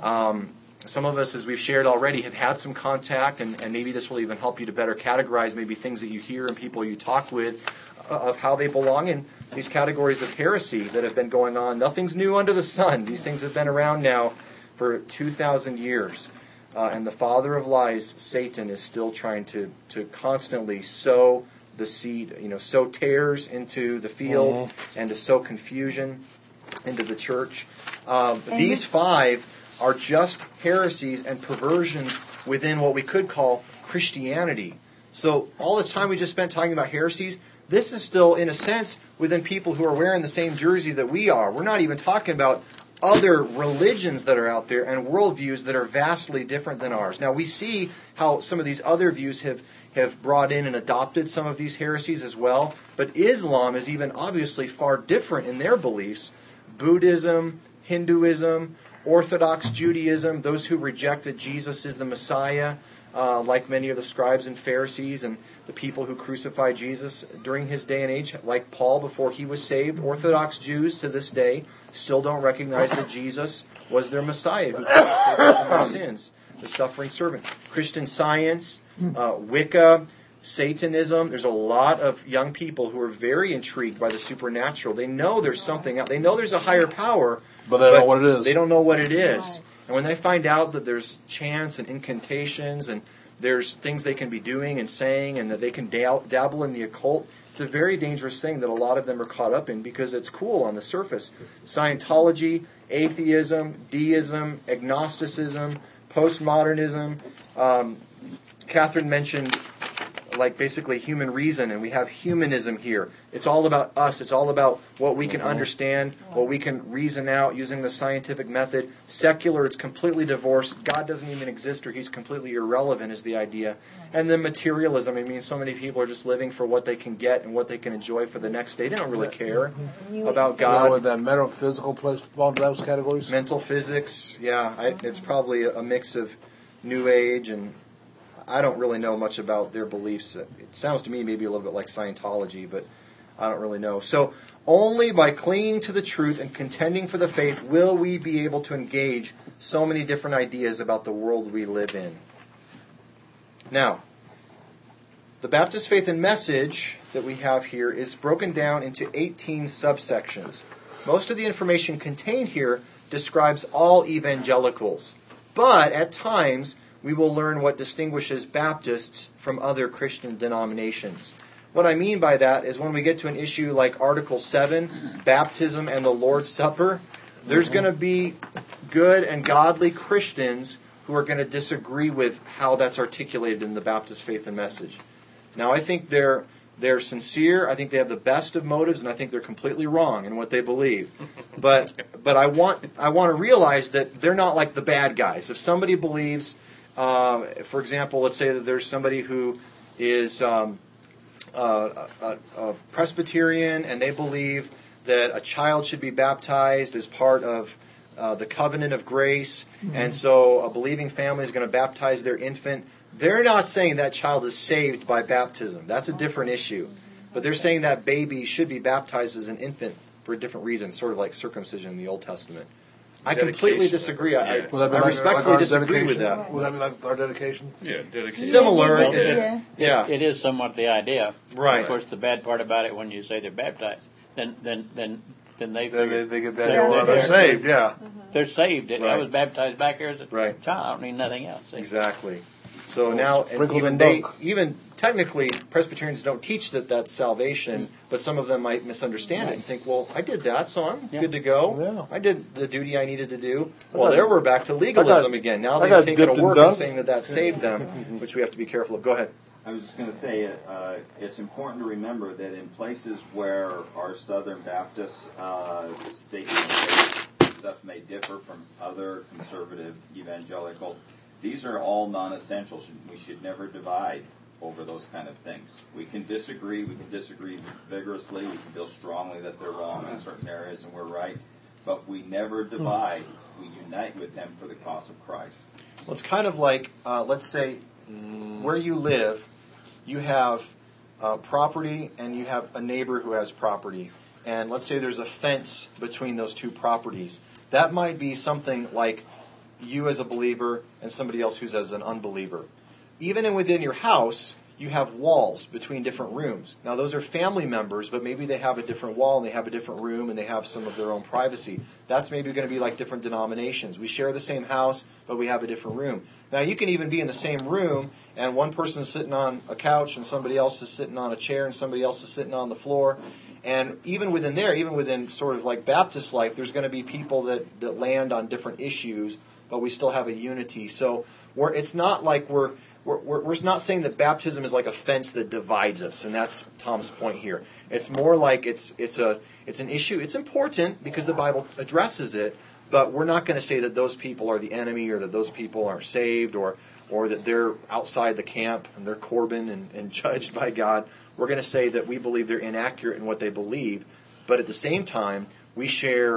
Some of us, as we've shared already, have had some contact, and maybe this will even help you to better categorize maybe things that you hear and people you talk with of how they belong in these categories of heresy that have been going on. Nothing's new under the sun. These things have been around now for 2,000 years. And the father of lies, Satan, is still trying to constantly sow the seed, sow tares into the field and to sow confusion into the church. These 5 are just heresies and perversions within what we could call Christianity. So all the time we just spent talking about heresies, this is still, in a sense, within people who are wearing the same jersey that we are. We're not even talking about other religions that are out there and worldviews that are vastly different than ours. Now, we see how some of these other views have brought in and adopted some of these heresies as well, but Islam is even obviously far different in their beliefs. Buddhism, Hinduism, Orthodox Judaism, those who reject that Jesus is the Messiah, like many of the scribes and Pharisees and the people who crucified Jesus during his day and age, like Paul before he was saved. Orthodox Jews to this day still don't recognize that Jesus was their Messiah who came to save them from their sins, the suffering servant. Christian Science, Wicca, Satanism. There's a lot of young people who are very intrigued by the supernatural. They know there's something out. They know there's a higher power,
but they don't know what it is.
They don't know what it is. And when they find out that there's chants and incantations and there's things they can be doing and saying and that they can dabble in the occult, it's a very dangerous thing that a lot of them are caught up in because it's cool on the surface. Scientology, atheism, deism, agnosticism, postmodernism. Catherine mentioned basically human reason, and we have humanism here. It's all about us. It's all about what we can understand, what we can reason out using the scientific method. Secular, it's completely divorced. God doesn't even exist, or he's completely irrelevant is the idea. And then materialism. I mean, so many people are just living for what they can get and what they can enjoy for the next day. They don't really care about God.
Would that metaphysical place fall into those categories?
Mental physics, yeah. It's probably a mix of New Age, and I don't really know much about their beliefs. It sounds to me maybe a little bit like Scientology, but I don't really know. So only by clinging to the truth and contending for the faith will we be able to engage so many different ideas about the world we live in. Now, the Baptist Faith and Message that we have here is broken down into 18 subsections. Most of the information contained here describes all evangelicals, but at times we will learn what distinguishes Baptists from other Christian denominations. What I mean by that is when we get to an issue like Article 7, baptism and the Lord's Supper, there's going to be good and godly Christians who are going to disagree with how that's articulated in the Baptist Faith and Message. Now, I think they're sincere. I think they have the best of motives, and I think they're completely wrong in what they believe. But I want to realize that they're not like the bad guys. If somebody believes, for example, let's say that there's somebody who is a Presbyterian, and they believe that a child should be baptized as part of the covenant of grace, and so a believing family is going to baptize their infant. They're not saying that child is saved by baptism. That's a different issue. But they're saying that baby should be baptized as an infant for a different reason, sort of like circumcision in the Old Testament. I completely disagree. I respectfully disagree with that.
Would that be like our dedication?
Yeah, dedication.
Similar.
Well, it is somewhat the idea.
Right.
Of course, the bad part about it, when you say they're baptized, then they
get that. They're saved. Yeah.
They're saved.
Right.
I was baptized back here as a
Right.
child. I don't need nothing else. See?
Exactly. So now, and even technically, Presbyterians don't teach that that's salvation, but some of them might misunderstand it and think, well, I did that, so I'm good to go.
Yeah.
I did the duty I needed to do. Well, there we're back to legalism again. Now they've taken a work and saying that saved them, which we have to be careful of. Go ahead.
I was just going to say it's important to remember that in places where our Southern Baptist statement of stuff may differ from other conservative evangelical, these are all non-essentials. We should never divide over those kind of things. We can disagree. We can disagree vigorously. We can feel strongly that they're wrong in certain areas and we're right. But we never divide. We unite with them for the cause of Christ.
Well, it's kind of like, let's say, where you live, you have property and you have a neighbor who has property. And let's say there's a fence between those two properties. That might be something like you as a believer and somebody else who's as an unbeliever. Even within your house, you have walls between different rooms. Now, those are family members, but maybe they have a different wall and they have a different room and they have some of their own privacy. That's maybe going to be like different denominations. We share the same house, but we have a different room. Now, you can even be in the same room and one person is sitting on a couch and somebody else is sitting on a chair and somebody else is sitting on the floor. And even within there, even within sort of like Baptist life, there's going to be people that land on different issues, but we still have a unity. So it's not like we're not saying that baptism is like a fence that divides us, and that's Tom's point here. It's more like it's an issue. It's important because the Bible addresses it, but we're not going to say that those people are the enemy or that those people are saved or that they're outside the camp and they're Corbin and judged by God. We're going to say that we believe they're inaccurate in what they believe, but at the same time, we share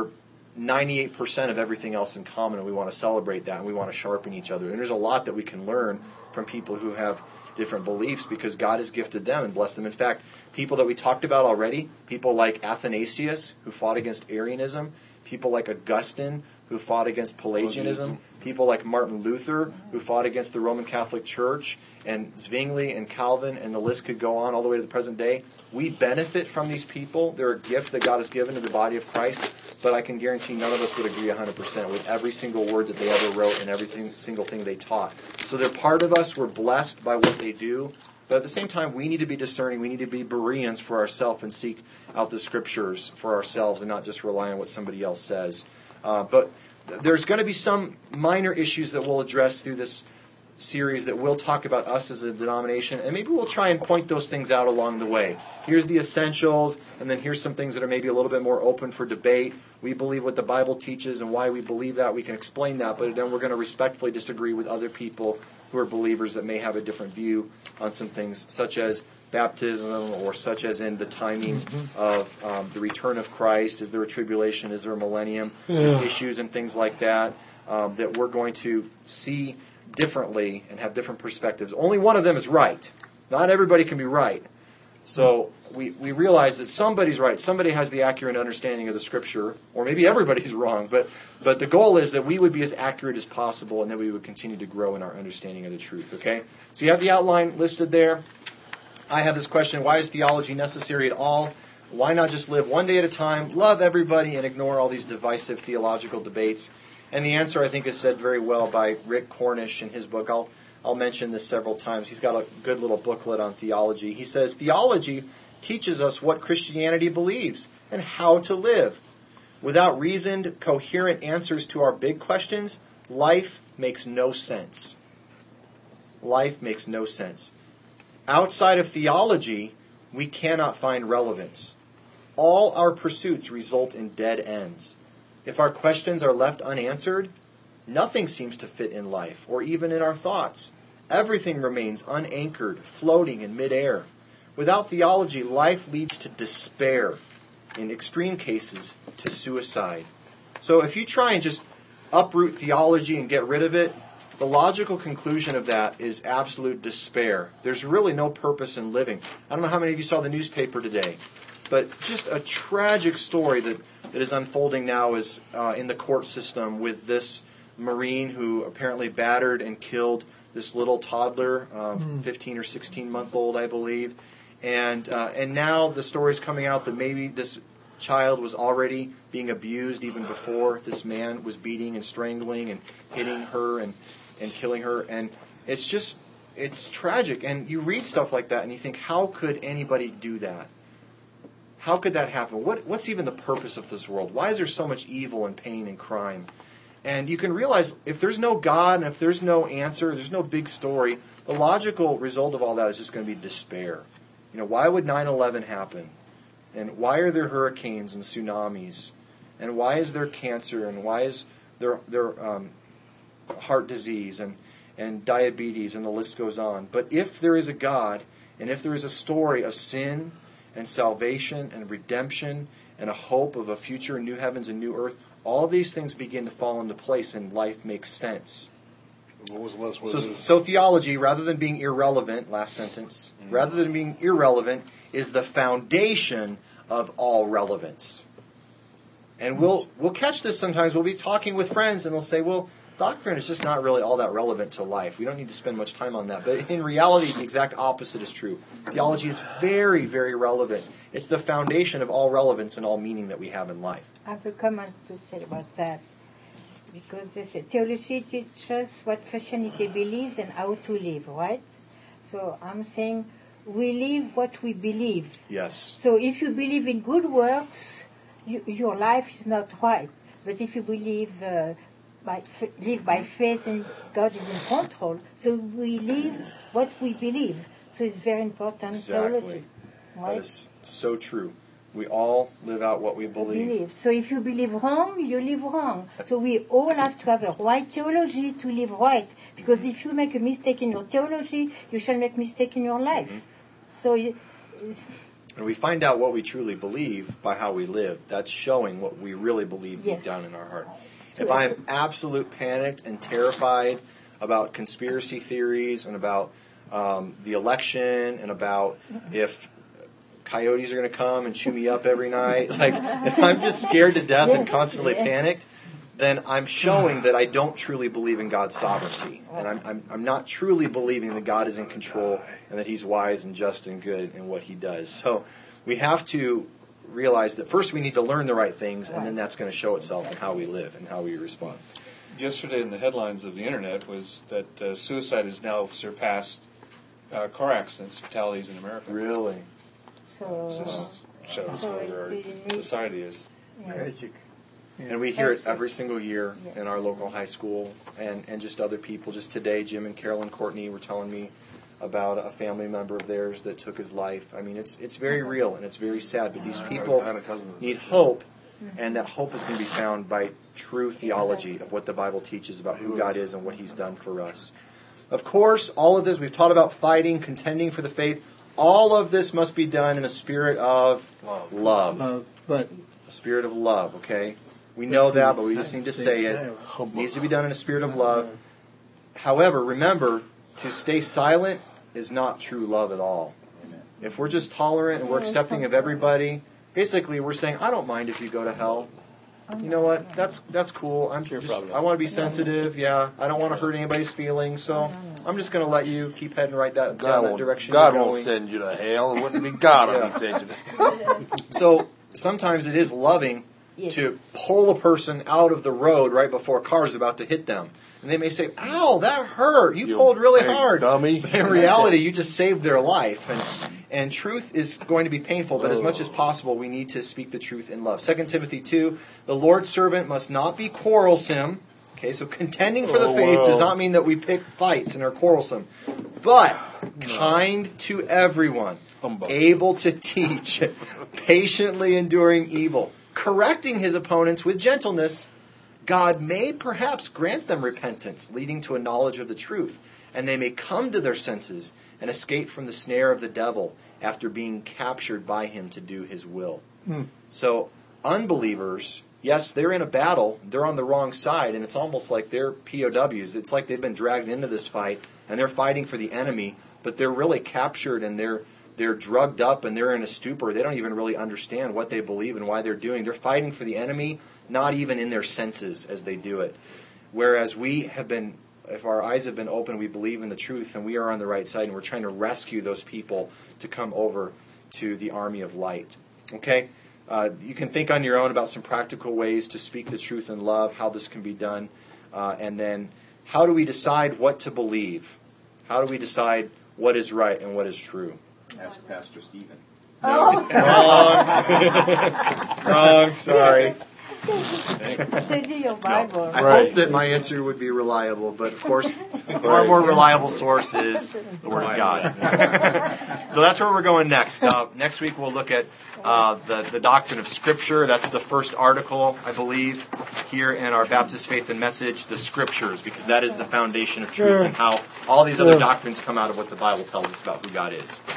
98% of everything else in common, and we want to celebrate that, and we want to sharpen each other. And there's a lot that we can learn from people who have different beliefs because God has gifted them and blessed them. In fact, people that we talked about already, people like Athanasius, who fought against Arianism, people like Augustine, who fought against Pelagianism, people like Martin Luther, who fought against the Roman Catholic Church, and Zwingli and Calvin, and the list could go on all the way to the present day. We benefit from these people. They're a gift that God has given to the body of Christ, but I can guarantee none of us would agree 100% with every single word that they ever wrote and every single thing they taught. So they're part of us. We're blessed by what they do. But at the same time, we need to be discerning. We need to be Bereans for ourselves and seek out the Scriptures for ourselves and not just rely on what somebody else says. But there's going to be some minor issues that we'll address through this series that will talk about us as a denomination, and maybe we'll try and point those things out along the way. Here's the essentials, and then here's some things that are maybe a little bit more open for debate. We believe what the Bible teaches and why we believe that. We can explain that, but then we're going to respectfully disagree with other people who are believers that may have a different view on some things, such as baptism or such as in the timing of the return of Christ. Is there a tribulation? Is there a millennium? There's issues and things like that that we're going to see differently and have different perspectives. Only one of them is right. Not everybody can be right. So we realize that somebody's right. Somebody has the accurate understanding of the Scripture, or maybe everybody's wrong. But the goal is that we would be as accurate as possible, and that we would continue to grow in our understanding of the truth. Okay? So you have the outline listed there. I have this question: why is theology necessary at all? Why not just live one day at a time, love everybody, and ignore all these divisive theological debates? And the answer, I think, is said very well by Rick Cornish in his book. I'll mention this several times. He's got a good little booklet on theology. He says, theology teaches us what Christianity believes and how to live. Without reasoned, coherent answers to our big questions, life makes no sense. Life makes no sense. Outside of theology, we cannot find relevance. All our pursuits result in dead ends. If our questions are left unanswered, nothing seems to fit in life or even in our thoughts. Everything remains unanchored, floating in midair. Without theology, life leads to despair. In extreme cases, to suicide. So if you try and just uproot theology and get rid of it, the logical conclusion of that is absolute despair. There's really no purpose in living. I don't know how many of you saw the newspaper today, but just a tragic story that is unfolding now is in the court system with this Marine who apparently battered and killed this little toddler, 15 or 16-month-old, I believe. And now the story's coming out that maybe this child was already being abused even before this man was beating and strangling and hitting her and killing her. And it's tragic. And you read stuff like that and you think, how could anybody do that? How could that happen? What's even the purpose of this world? Why is there so much evil and pain and crime? And you can realize if there's no God and if there's no answer, there's no big story, the logical result of all that is just going to be despair. You know, why would 9/11 happen? And why are there hurricanes and tsunamis? And why is there cancer? And why is there heart disease and diabetes? And the list goes on. But if there is a God, and if there is a story of sin and salvation and redemption and a hope of a future new heavens and new earth, all these things begin to fall into place and life makes sense.
What was the last one?
So theology, rather than being irrelevant, last sentence, rather than being irrelevant, is the foundation of all relevance. And we'll catch this sometimes. We'll be talking with friends and they'll say, well, doctrine is just not really all that relevant to life. We don't need to spend much time on that. But in reality, the exact opposite is true. Theology is very, very relevant. It's the foundation of all relevance and all meaning that we have in life.
I have a comment to say about that. Because they say theology teaches us what Christianity believes and how to live, right? So I'm saying we live what we believe.
Yes.
So if you believe in good works, your life is not right. But if you believe live by faith and God is in control, so we live what we believe. So it's very important.
Exactly.
Theology, right?
That is so true. We all live out what we believe.
So if you believe wrong, you live wrong. So we all have to have a right theology to live right. Because if you make a mistake in your theology, you shall make a mistake in your life.
Mm-hmm. And we find out what we truly believe by how we live. That's showing what we really believe deep down in our heart. If I am absolute panicked and terrified about conspiracy theories and about the election and about if coyotes are going to come and chew me up every night, like if I'm just scared to death and constantly panicked, then I'm showing that I don't truly believe in God's sovereignty. And I'm not truly believing that God is in control and that He's wise and just and good in what He does. So we have to realize that first we need to learn the right things, and then that's going to show itself in how we live and how we respond.
Yesterday in the headlines of the internet was that suicide has now surpassed car accidents, fatalities in America.
Really?
So,
Just shows where our society is.
Tragic.
And we hear it every single year in our local high school and just other people. Just today, Jim and Carolyn Courtney were telling me about a family member of theirs that took his life. I mean, it's very real and it's very sad. But these people need hope, and that hope is going to be found by true theology of what the Bible teaches about who God is and what He's done for us. Of course, all of this, we've taught about fighting, contending for the faith. All of this must be done in a spirit of love.
But
A spirit of love, okay? We know that, but we just need to say it. It needs to be done in a spirit of love. However, remember, to stay silent is not true love at all. If we're just tolerant and we're accepting of everybody, basically we're saying, I don't mind if you go to hell. You know what? That's cool. I want to be sensitive. Yeah, I don't want to hurt anybody's feelings, so I'm just going to let you keep heading right down that direction.
God won't send you to hell. It wouldn't be God if He sent you to hell.
So sometimes it is loving to pull a person out of the road right before a car is about to hit them. And they may say, ow, that hurt. You pulled really hard.
Dummy.
But in reality, you just saved their life. And truth is going to be painful, but as much as possible, we need to speak the truth in love. 2 Timothy 2, the Lord's servant must not be quarrelsome. Okay, so contending for the faith does not mean that we pick fights and are quarrelsome. But kind to everyone, able to teach, patiently enduring evil, correcting his opponents with gentleness. God may perhaps grant them repentance, leading to a knowledge of the truth, and they may come to their senses and escape from the snare of the devil after being captured by him to do his will. So unbelievers, yes, they're in a battle, they're on the wrong side, and it's almost like they're POWs. It's like they've been dragged into this fight, and they're fighting for the enemy, but they're really captured, and they're drugged up, and they're in a stupor. They don't even really understand what they believe and why they're doing. They're fighting for the enemy, not even in their senses as they do it. Whereas we have been, if our eyes have been open, we believe in the truth, and we are on the right side, and we're trying to rescue those people to come over to the army of light. Okay? You can think on your own about some practical ways to speak the truth in love, how this can be done, and then how do we decide what to believe? How do we decide what is right and what is true?
Ask Pastor Stephen.
Oh.
Wrong. Sorry.
Study your Bible.
I hope that my answer would be reliable, but of course, a far more reliable source is the Word of God. So that's where we're going next. Next week we'll look at the doctrine of Scripture. That's the first article, I believe, here in our Baptist Faith and Message, the Scriptures, because that is the foundation of truth and how all these other doctrines come out of what the Bible tells us about who God is.